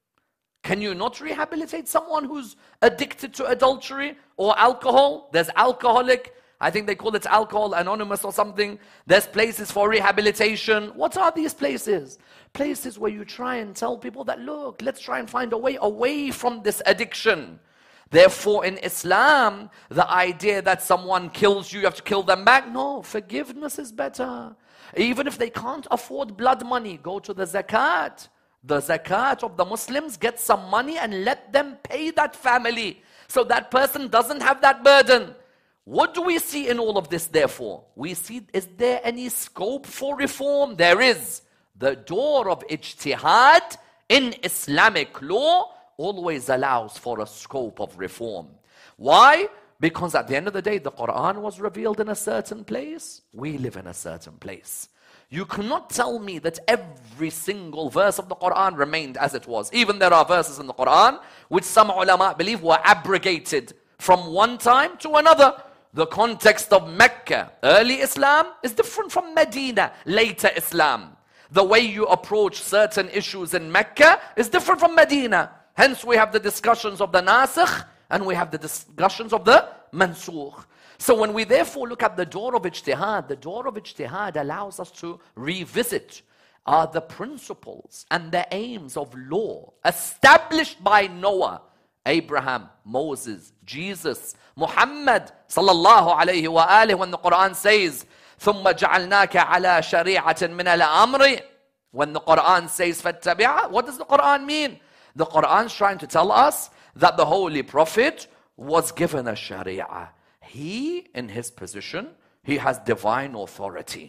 Can you not rehabilitate someone who's addicted to adultery or alcohol? There's alcoholic. I think they call it Alcohol Anonymous or something. There's places for rehabilitation. What are these places? Places where you try and tell people that, look, let's try and find a way away from this addiction. Therefore, in Islam, the idea that someone kills you, you have to kill them back. No, forgiveness is better. Even if they can't afford blood money, go to the zakat. The zakat of the Muslims, get some money and let them pay that family. So that person doesn't have that burden. What do we see in all of this, therefore? We see, is there any scope for reform? There is. The door of ijtihad in Islamic law always allows for a scope of reform. Why? Because at the end of the day, the Quran was revealed in a certain place. We live in a certain place. You cannot tell me that every single verse of the Quran remained as it was. Even there are verses in the Quran which some ulama believe were abrogated from one time to another. The context of Mecca, early Islam, is different from Medina, later Islam. The way you approach certain issues in Mecca is different from Medina. Hence we have the discussions of the Nasikh and we have the discussions of the Mansukh. So when we therefore look at the door of Ijtihad, the door of Ijtihad allows us to revisit are the principles and the aims of law established by Noah, Abraham, Moses, Jesus, Muhammad sallallahu alayhi wa alihi, when the Quran says ثُمَّ جَعَلْنَاكَ عَلَى شَرِيعَةٍ مِنَ الْأَمْرِ, when the Quran says فَاتَّبِعَ, what does the Quran mean? The Quran is trying to tell us that the Holy Prophet was given a sharia. He, in his position, he has divine authority.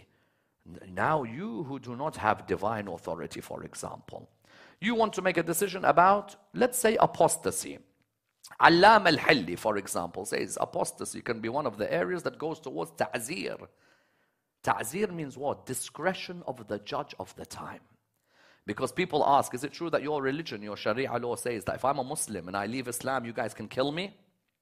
Now you who do not have divine authority, for example, you want to make a decision about, let's say, apostasy. Allam al-Hilli, for example, says apostasy can be one of the areas that goes towards ta'zir. Ta'zir means what? Discretion of the judge of the time. Because people ask, is it true that your religion, your Sharia law says that if I'm a Muslim and I leave Islam, you guys can kill me?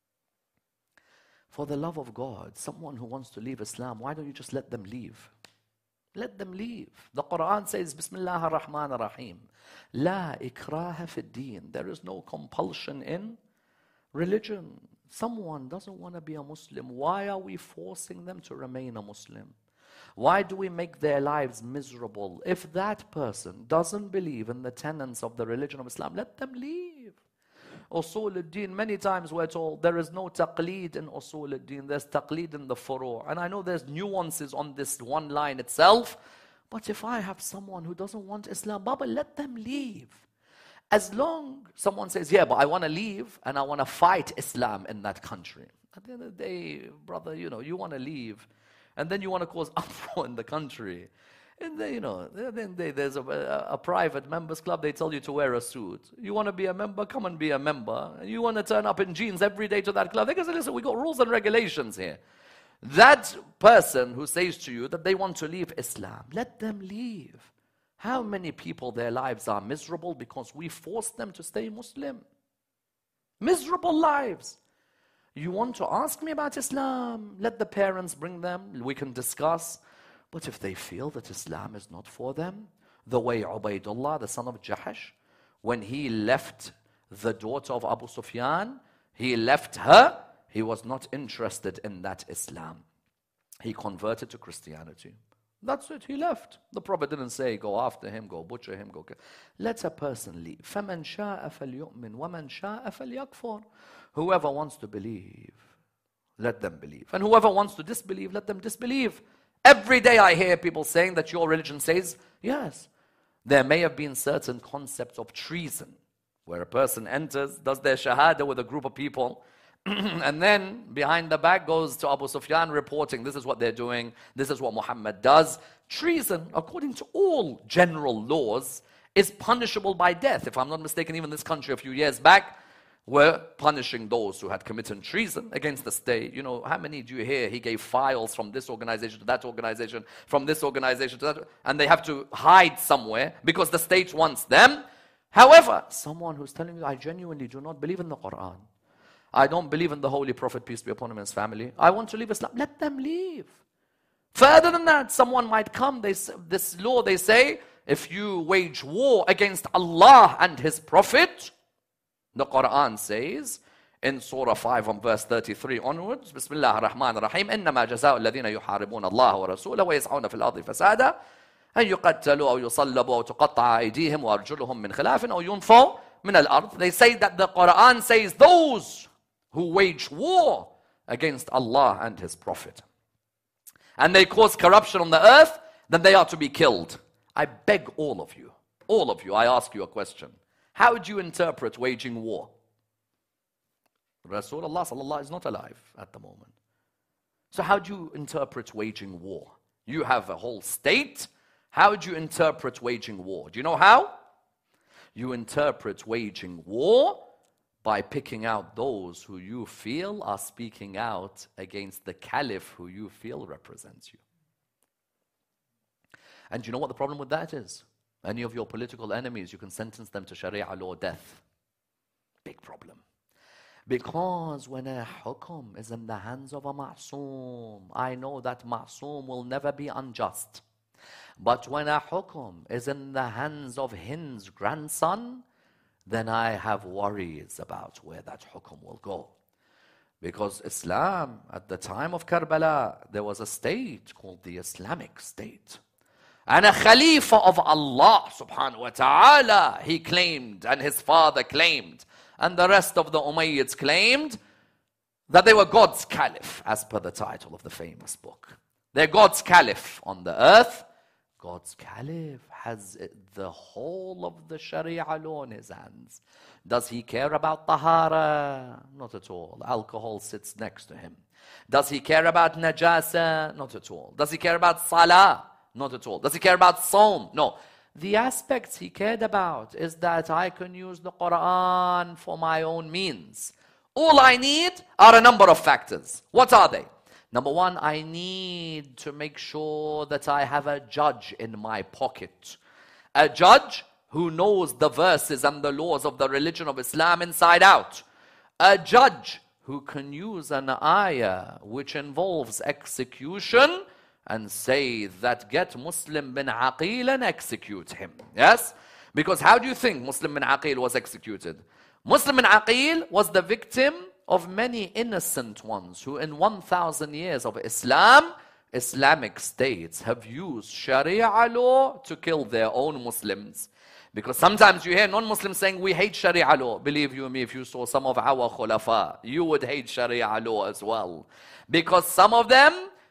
For the love of God, someone who wants to leave Islam, why don't you just let them leave? Let them leave. The Quran says, Bismillah ar-Rahman ar-Rahim. La ikraha fi din. There is no compulsion in religion. Someone doesn't want to be a Muslim. Why are we forcing them to remain a Muslim? Why do we make their lives miserable? If that person doesn't believe in the tenets of the religion of Islam, let them leave. Usul al-Din, many times we're told there is no taqleed in Usul al-Din, there's taqleed in the furu'. And I know there's nuances on this one line itself, But if I have someone who doesn't want Islam, Baba, let them leave. As long someone says, yeah, but I want to leave and I want to fight Islam in that country. At the end of the day, brother, you know, you want to leave and then you want to cause uproar in the country. And then, you know, then they, there's a, a, a private members club, they tell you to wear a suit. You want to be a member, come and be a member. And you want to turn up in jeans every day to that club. They can say, listen, we got rules and regulations here. That person who says to you that they want to leave Islam, let them leave. How many people, their lives are miserable because we force them to stay Muslim? Miserable lives. You want to ask me about Islam? Let the parents bring them. We can discuss. But if they feel that Islam is not for them, the way Ubaidullah, the son of Jahash, when he left the daughter of Abu Sufyan, he left her, he was not interested in that Islam. He converted to Christianity. That's it, he left. The Prophet didn't say, go after him, go butcher him, go kill. Let a person leave. فَمَنْ شَاءَ فَلْيُؤْمِنْ وَمَنْ شَاءَ فَلْيَكْفُرْ. Whoever wants to believe, let them believe. And whoever wants to disbelieve, let them disbelieve. Every day I hear people saying that your religion says, yes. There may have been certain concepts of treason, where a person enters, does their shahada with a group of people, and then behind the back goes to Abu Sufyan reporting, this is what they're doing, this is what Muhammad does. Treason, according to all general laws, is punishable by death. If I'm not mistaken, even this country a few years back were punishing those who had committed treason against the state. You know, how many do you hear? He gave files from this organization to that organization, from this organization to that, and they have to hide somewhere because the state wants them. However, someone who's telling you, I genuinely do not believe in the Quran, I don't believe in the Holy Prophet, peace be upon him and his family, I want to leave Islam, let them leave. Further than that, someone might come, they, this law, they say, if you wage war against Allah and His Prophet, the Quran says, in Surah five on verse thirty-three onwards, Bismillah ar-Rahman ar-Rahim, إِنَّمَا جَزَاءُ الَّذِينَ يُحَارِبُونَ اللَّهَ وَرَسُولَهُ وَيَسْعُونَ فِي الْأَرْضِ فَسَادًا أَنْ يُقَتَّلُوا أَوْ يُصَلَّبُوا أَوْ تُقَطَّعَ أَيْدِيهِمْ وَأَرْجُلُهُم مِّنْ خِلَافٍ أَوْ يُنْفَوْا مِنَ الْأَرْضِ. They say that the Quran says those who wage war against Allah and His Prophet, and they cause corruption on the earth, then they are to be killed. I beg all of you, all of you, I ask you a question. How would you interpret waging war? Rasulullah sallallahu is not alive at the moment. So how do you interpret waging war? You have a whole state. How would you interpret waging war? Do you know how? You interpret waging war by picking out those who you feel are speaking out against the caliph who you feel represents you. And do you know what the problem with that is? Any of your political enemies, you can sentence them to Sharia law death. Big problem. Because when a hukum is in the hands of a ma'soom, I know that ma'soom will never be unjust. But when a hukum is in the hands of Hind's grandson, then I have worries about where that hukum will go. Because Islam, at the time of Karbala, there was a state called the Islamic State. And a Khalifa of Allah subhanahu wa ta'ala, he claimed, and his father claimed, and the rest of the Umayyads claimed that they were God's Caliph, as per the title of the famous book. They're God's Caliph on the earth. God's Caliph has the whole of the Sharia law in his hands. Does he care about tahara? Not at all. Alcohol sits next to him. Does he care about najasa? Not at all. Does he care about salah? Not at all. Does he care about Sawm? No. The aspects he cared about is that I can use the Quran for my own means. All I need are a number of factors. What are they? Number one, I need to make sure that I have a judge in my pocket. A judge who knows the verses and the laws of the religion of Islam inside out. A judge who can use an ayah which involves execution and say that get Muslim bin Aqil and execute him. Yes? Because how do you think Muslim bin Aqil was executed? Muslim bin Aqil was the victim of many innocent ones who in one thousand years of Islam, Islamic states have used Sharia law to kill their own Muslims. Because sometimes you hear non-Muslims saying, we hate Sharia law. Believe you me, if you saw some of our khulafa, you would hate Sharia law as well. Because some of them,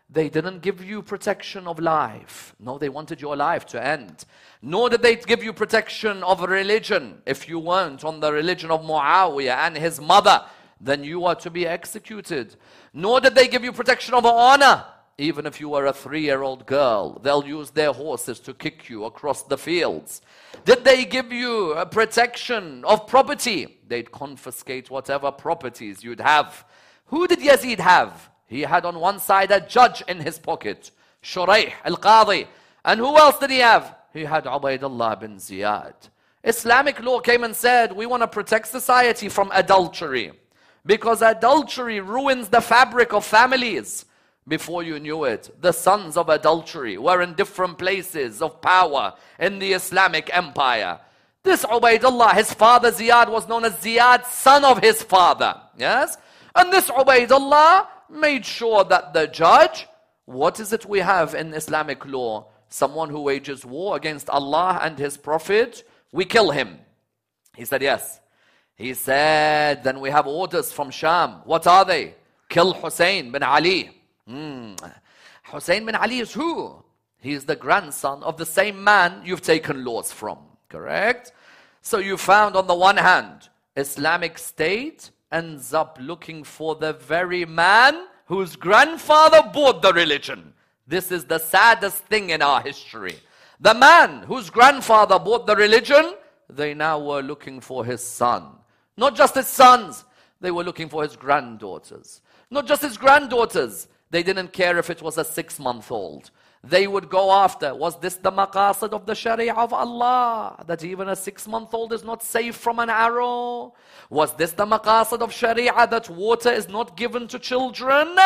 They didn't give you protection of life. No, they wanted your life to end. Nor did they give you protection of religion. If you weren't on the religion of Muawiyah and his mother, then you are to be executed. Nor did they give you protection of honor. Even if you were a three-year-old girl, they'll use their horses to kick you across the fields. Did they give you a protection of property? They'd confiscate whatever properties you'd have. Who did Yazid have? He had on one side a judge in his pocket, Shuraih al-Qadi. And who else did he have? He had Ubaydullah bin Ziyad. Islamic law came and said, we want to protect society from adultery. Because adultery ruins the fabric of families. Before you knew it, the sons of adultery were in different places of power in the Islamic empire. This Ubaydullah, his father Ziyad was known as Ziyad, son of his father. Yes? And this Ubaydullah made sure that the judge, what is it we have in Islamic law? Someone who wages war against Allah and His Prophet, we kill him. He said, yes. He said, then we have orders from Sham. What are they? Kill Hussein bin Ali. Hmm. Hussein bin Ali is who? He is the grandson of the same man you've taken laws from. Correct? So you found on the one hand, Islamic State ends up looking for the very man whose grandfather bought the religion. This is the saddest thing in our history. The man whose grandfather bought the religion, they now were looking for his son. Not just his sons, they were looking for his granddaughters. Not just his granddaughters, they didn't care if it was a six-month-old. They would go after, was this the maqasid of the Sharia of Allah? That even a six-month-old is not safe from an arrow? Was this the maqasid of Sharia that water is not given to children?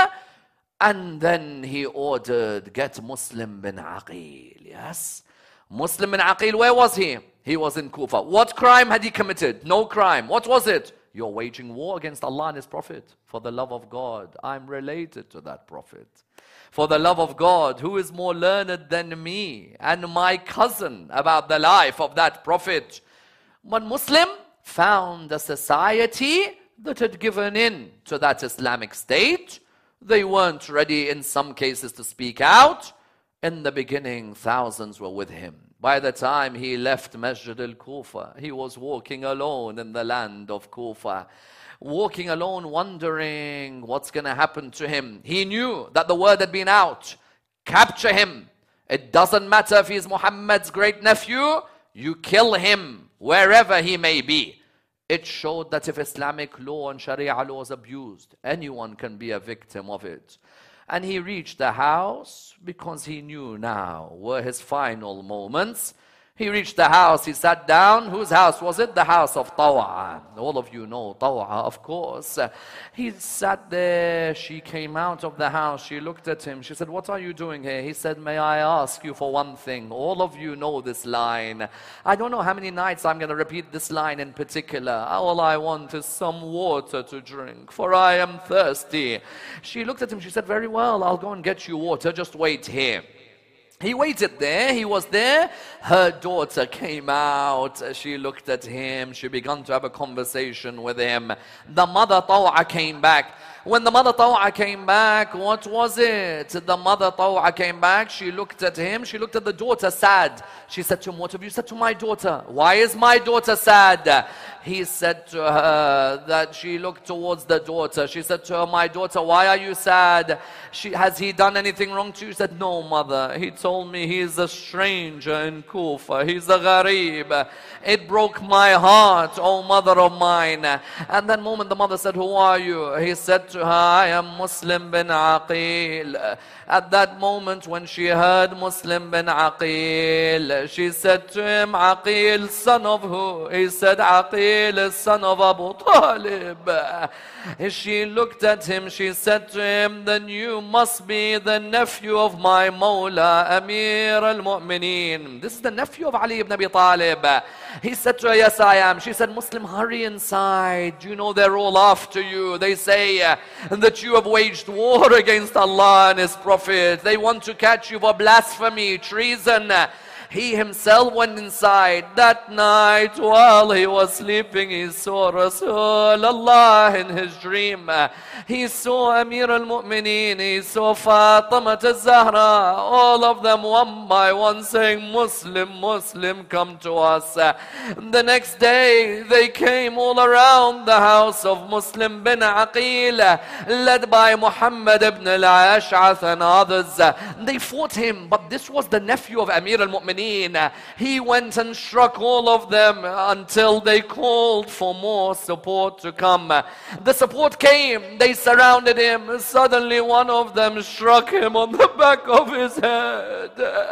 And then he ordered, get Muslim bin Aqil. Yes? Muslim bin Aqil, where was he? He was in Kufa. What crime had he committed? No crime. What was it? You're waging war against Allah and His Prophet. For the love of God, I'm related to that Prophet. For the love of God, who is more learned than me and my cousin about the life of that Prophet? But Muslim found a society that had given in to that Islamic State. They weren't ready in some cases to speak out. In the beginning, thousands were with him. By the time he left Masjid al-Kufa, he was walking alone in the land of Kufa. Walking alone, wondering what's going to happen to him. He knew that the word had been out. Capture him. It doesn't matter if he's Muhammad's great nephew. You kill him wherever he may be. It showed that if Islamic law and Sharia law is abused, anyone can be a victim of it. And he reached the house because he knew now were his final moments. He reached the house, he sat down. Whose house was it? The house of Tawa'a. All of you know Tawa'a, of course. He sat there, she came out of the house, she looked at him, she said, what are you doing here? He said, may I ask you for one thing? All of you know this line. I don't know how many nights I'm going to repeat this line in particular. All I want is some water to drink, for I am thirsty. She looked at him, she said, very well, I'll go and get you water, just wait here. He waited there, he was there. Her daughter came out, she looked at him, she began to have a conversation with him. The mother Tawa'a came back. When the mother Tawa'a came back, what was it? The mother Tawa'a came back, she looked at him, she looked at the daughter sad. She said to him, what have you said to my daughter? Why is my daughter sad? He said to her that she looked towards the daughter. She said to her, my daughter, why are you sad? She, has he done anything wrong to you? She said, no, mother. He told me he is a stranger in Kufa. He's a gharib. It broke my heart, oh mother of mine. And that moment the mother said, who are you? He said to her, I am Muslim bin Aqil. At that moment when she heard Muslim bin Aqil, she said to him, Aqil, son of who? He said, Aqil, son of Abu Talib. She looked at him, she said to him, then you must be the nephew of my Mawla, Amir al-Mu'mineen. This is the nephew of Ali ibn Abi Talib. He said to her, yes I am. She said, Muslim, hurry inside. You know they're all after you. They say uh, that you have waged war against Allah and His Prophet. They want to catch you for blasphemy, treason. He himself went inside. That night while he was sleeping, he saw Rasulullah in his dream. He saw Amir al-Mu'mineen, he saw Fatima al-Zahra, all of them one by one saying, Muslim, Muslim, come to us. The next day they came all around the house of Muslim bin Aqil, led by Muhammad ibn al-Ash'ath and others. They fought him, but this was the nephew of Amir al-Mu'mineen. He went and struck all of them until they called for more support to come. The support came, they surrounded him. Suddenly one of them struck him on the back of his head,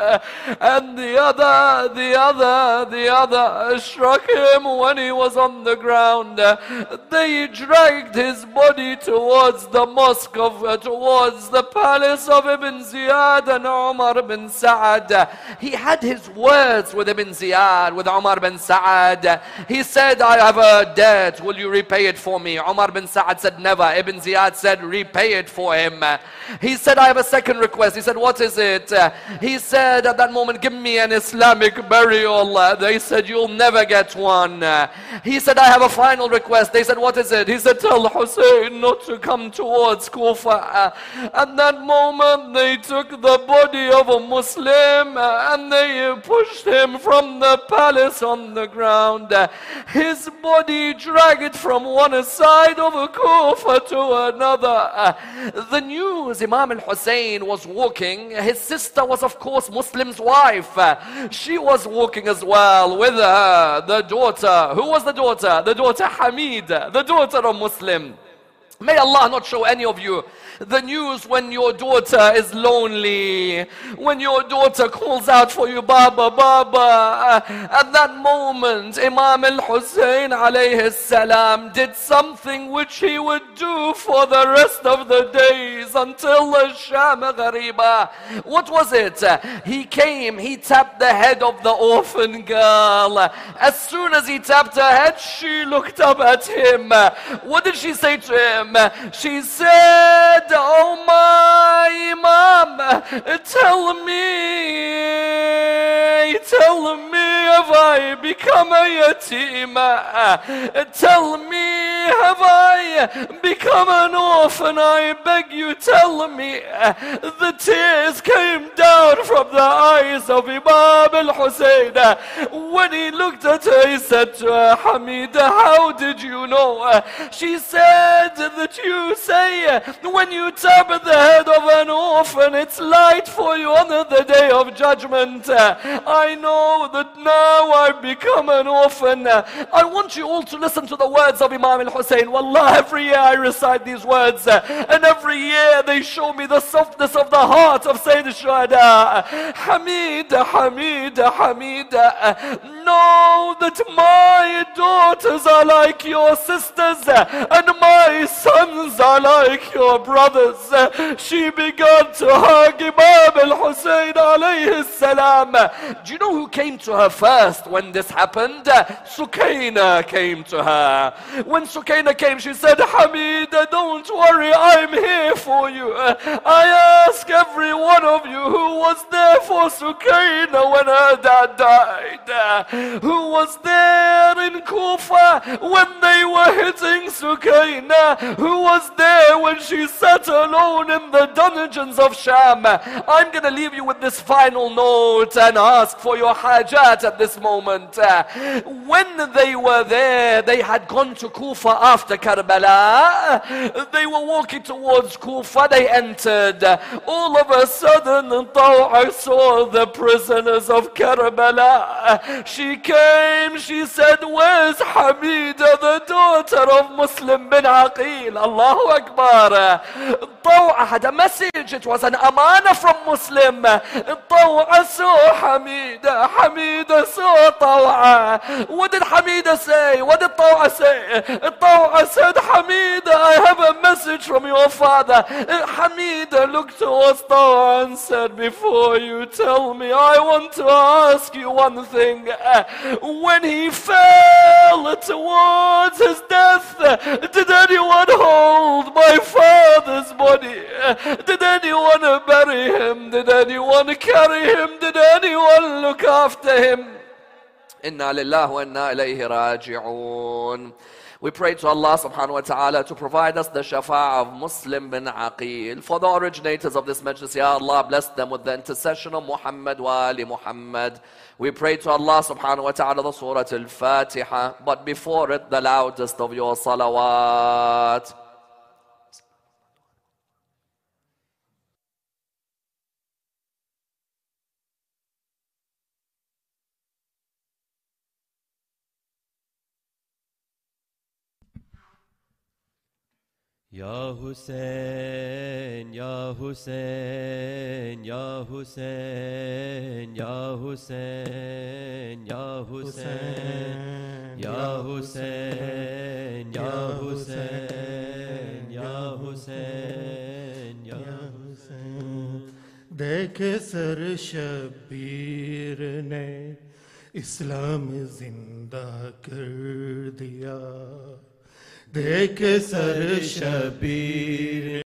and the other, the other, the other struck him when he was on the ground. They dragged his body towards the mosque of, uh, towards the palace of Ibn Ziyad and Umar bin Sa'ad. He had his words with Ibn Ziyad, with Umar bin Sa'ad. He said, I have a debt, will you repay it for me? Umar bin Sa'ad said, never. Ibn Ziyad said, repay it for him. He said, I have a second request. He said, what is it? He said at that moment, give me an Islamic burial. They said, you'll never get one. He said, I have a final request. They said, what is it? He said, tell Hussein not to come towards Kufa. At that moment, they took the body of a Muslim and they pushed him from the palace on the ground. His body dragged from one side of Kufa to another. The news, Imam al-Hussein was walking. His sister was, of course, Muslim's wife. She was walking as well with her, the daughter. Who was the daughter? The daughter Hamid, the daughter of Muslim. May Allah not show any of you the news when your daughter is lonely, when your daughter calls out for you, Baba, Baba. At that moment, Imam al-Hussein alayhi salam did something which he would do for the rest of the days until the Sham Ghariba. What was it? He came, he tapped the head of the orphan girl. As soon as he tapped her head, she looked up at him. What did she say to him? She said, oh my Imam, tell me, tell me, have I become a yatim? Tell me, have I become an orphan? I beg you, tell me. The tears came down from the eyes of Imam al-Hussein. When he looked at her, he said to her, Hamida, how did you know? She said that you say when you tap the head of an orphan, it's light for you on the day of judgment. I know that now I've become an orphan. I want you all to listen to the words of Imam al-Hussein. Wallah, every year I recite these words, and every year they show me the softness of the heart of Sayyid al-Shuhada. Hamida, Hamida, Hamida, know that my daughters are like your sisters, and my sons are like your brothers. She began to hug Imam al-Hussein alayhi salam. Do you know who came to her first when this happened? Sukaina came to her. When Sukaina came, she said, Hamida, don't worry, I'm here for you. I ask every one of you who was there for Sukaina when her dad died, who was there in Kufa when they were hitting Sukaina, who was there when she sat alone in the dungeons of Sham. I'm going to leave you with this final note and ask for your hajat at this moment. When they were there, they had gone to Kufa after Karbala. They were walking towards Kufa. They entered. All of a sudden, Taw'a saw the prisoners of Karbala. She came, she said, where's Hamida, the daughter of Muslim bin Aqil? Allahu Akbar. Taw'a had a message. It was an amana from Muslim. Taw'a saw Hamida. Hamida saw Taw'a. What did Hamida say? What did Taw'a say? Taw'a said, Hamida, I have a message from your father. Hamida looked towards Taw'a and said, before you tell me, I want to ask you one thing. When he fell towards his death, did anyone hold my father's body? Did anyone bury him? Did anyone carry him? Did anyone look after him? Inna lillahi wa inna ilayhi raji'un. We pray to Allah subhanahu wa ta'ala to provide us the shafa'a of Muslim bin Aqil. For the originators of this majlis, Ya Allah, bless them with the intercession of Muhammad wa Ali Muhammad. We pray to Allah subhanahu wa ta'ala the Surah Al-Fatiha, but before it the loudest of your salawat. Ya Hussein, Ya Hussein, Ya Hussein, Ya Hussein, Ya Hussein, Ya Hussein, Ya Hussein, Ya Hussein, Ya Hussein. देख sir Shabbir ने इस्लाम जिंदा कर दिया. देख sir Shabir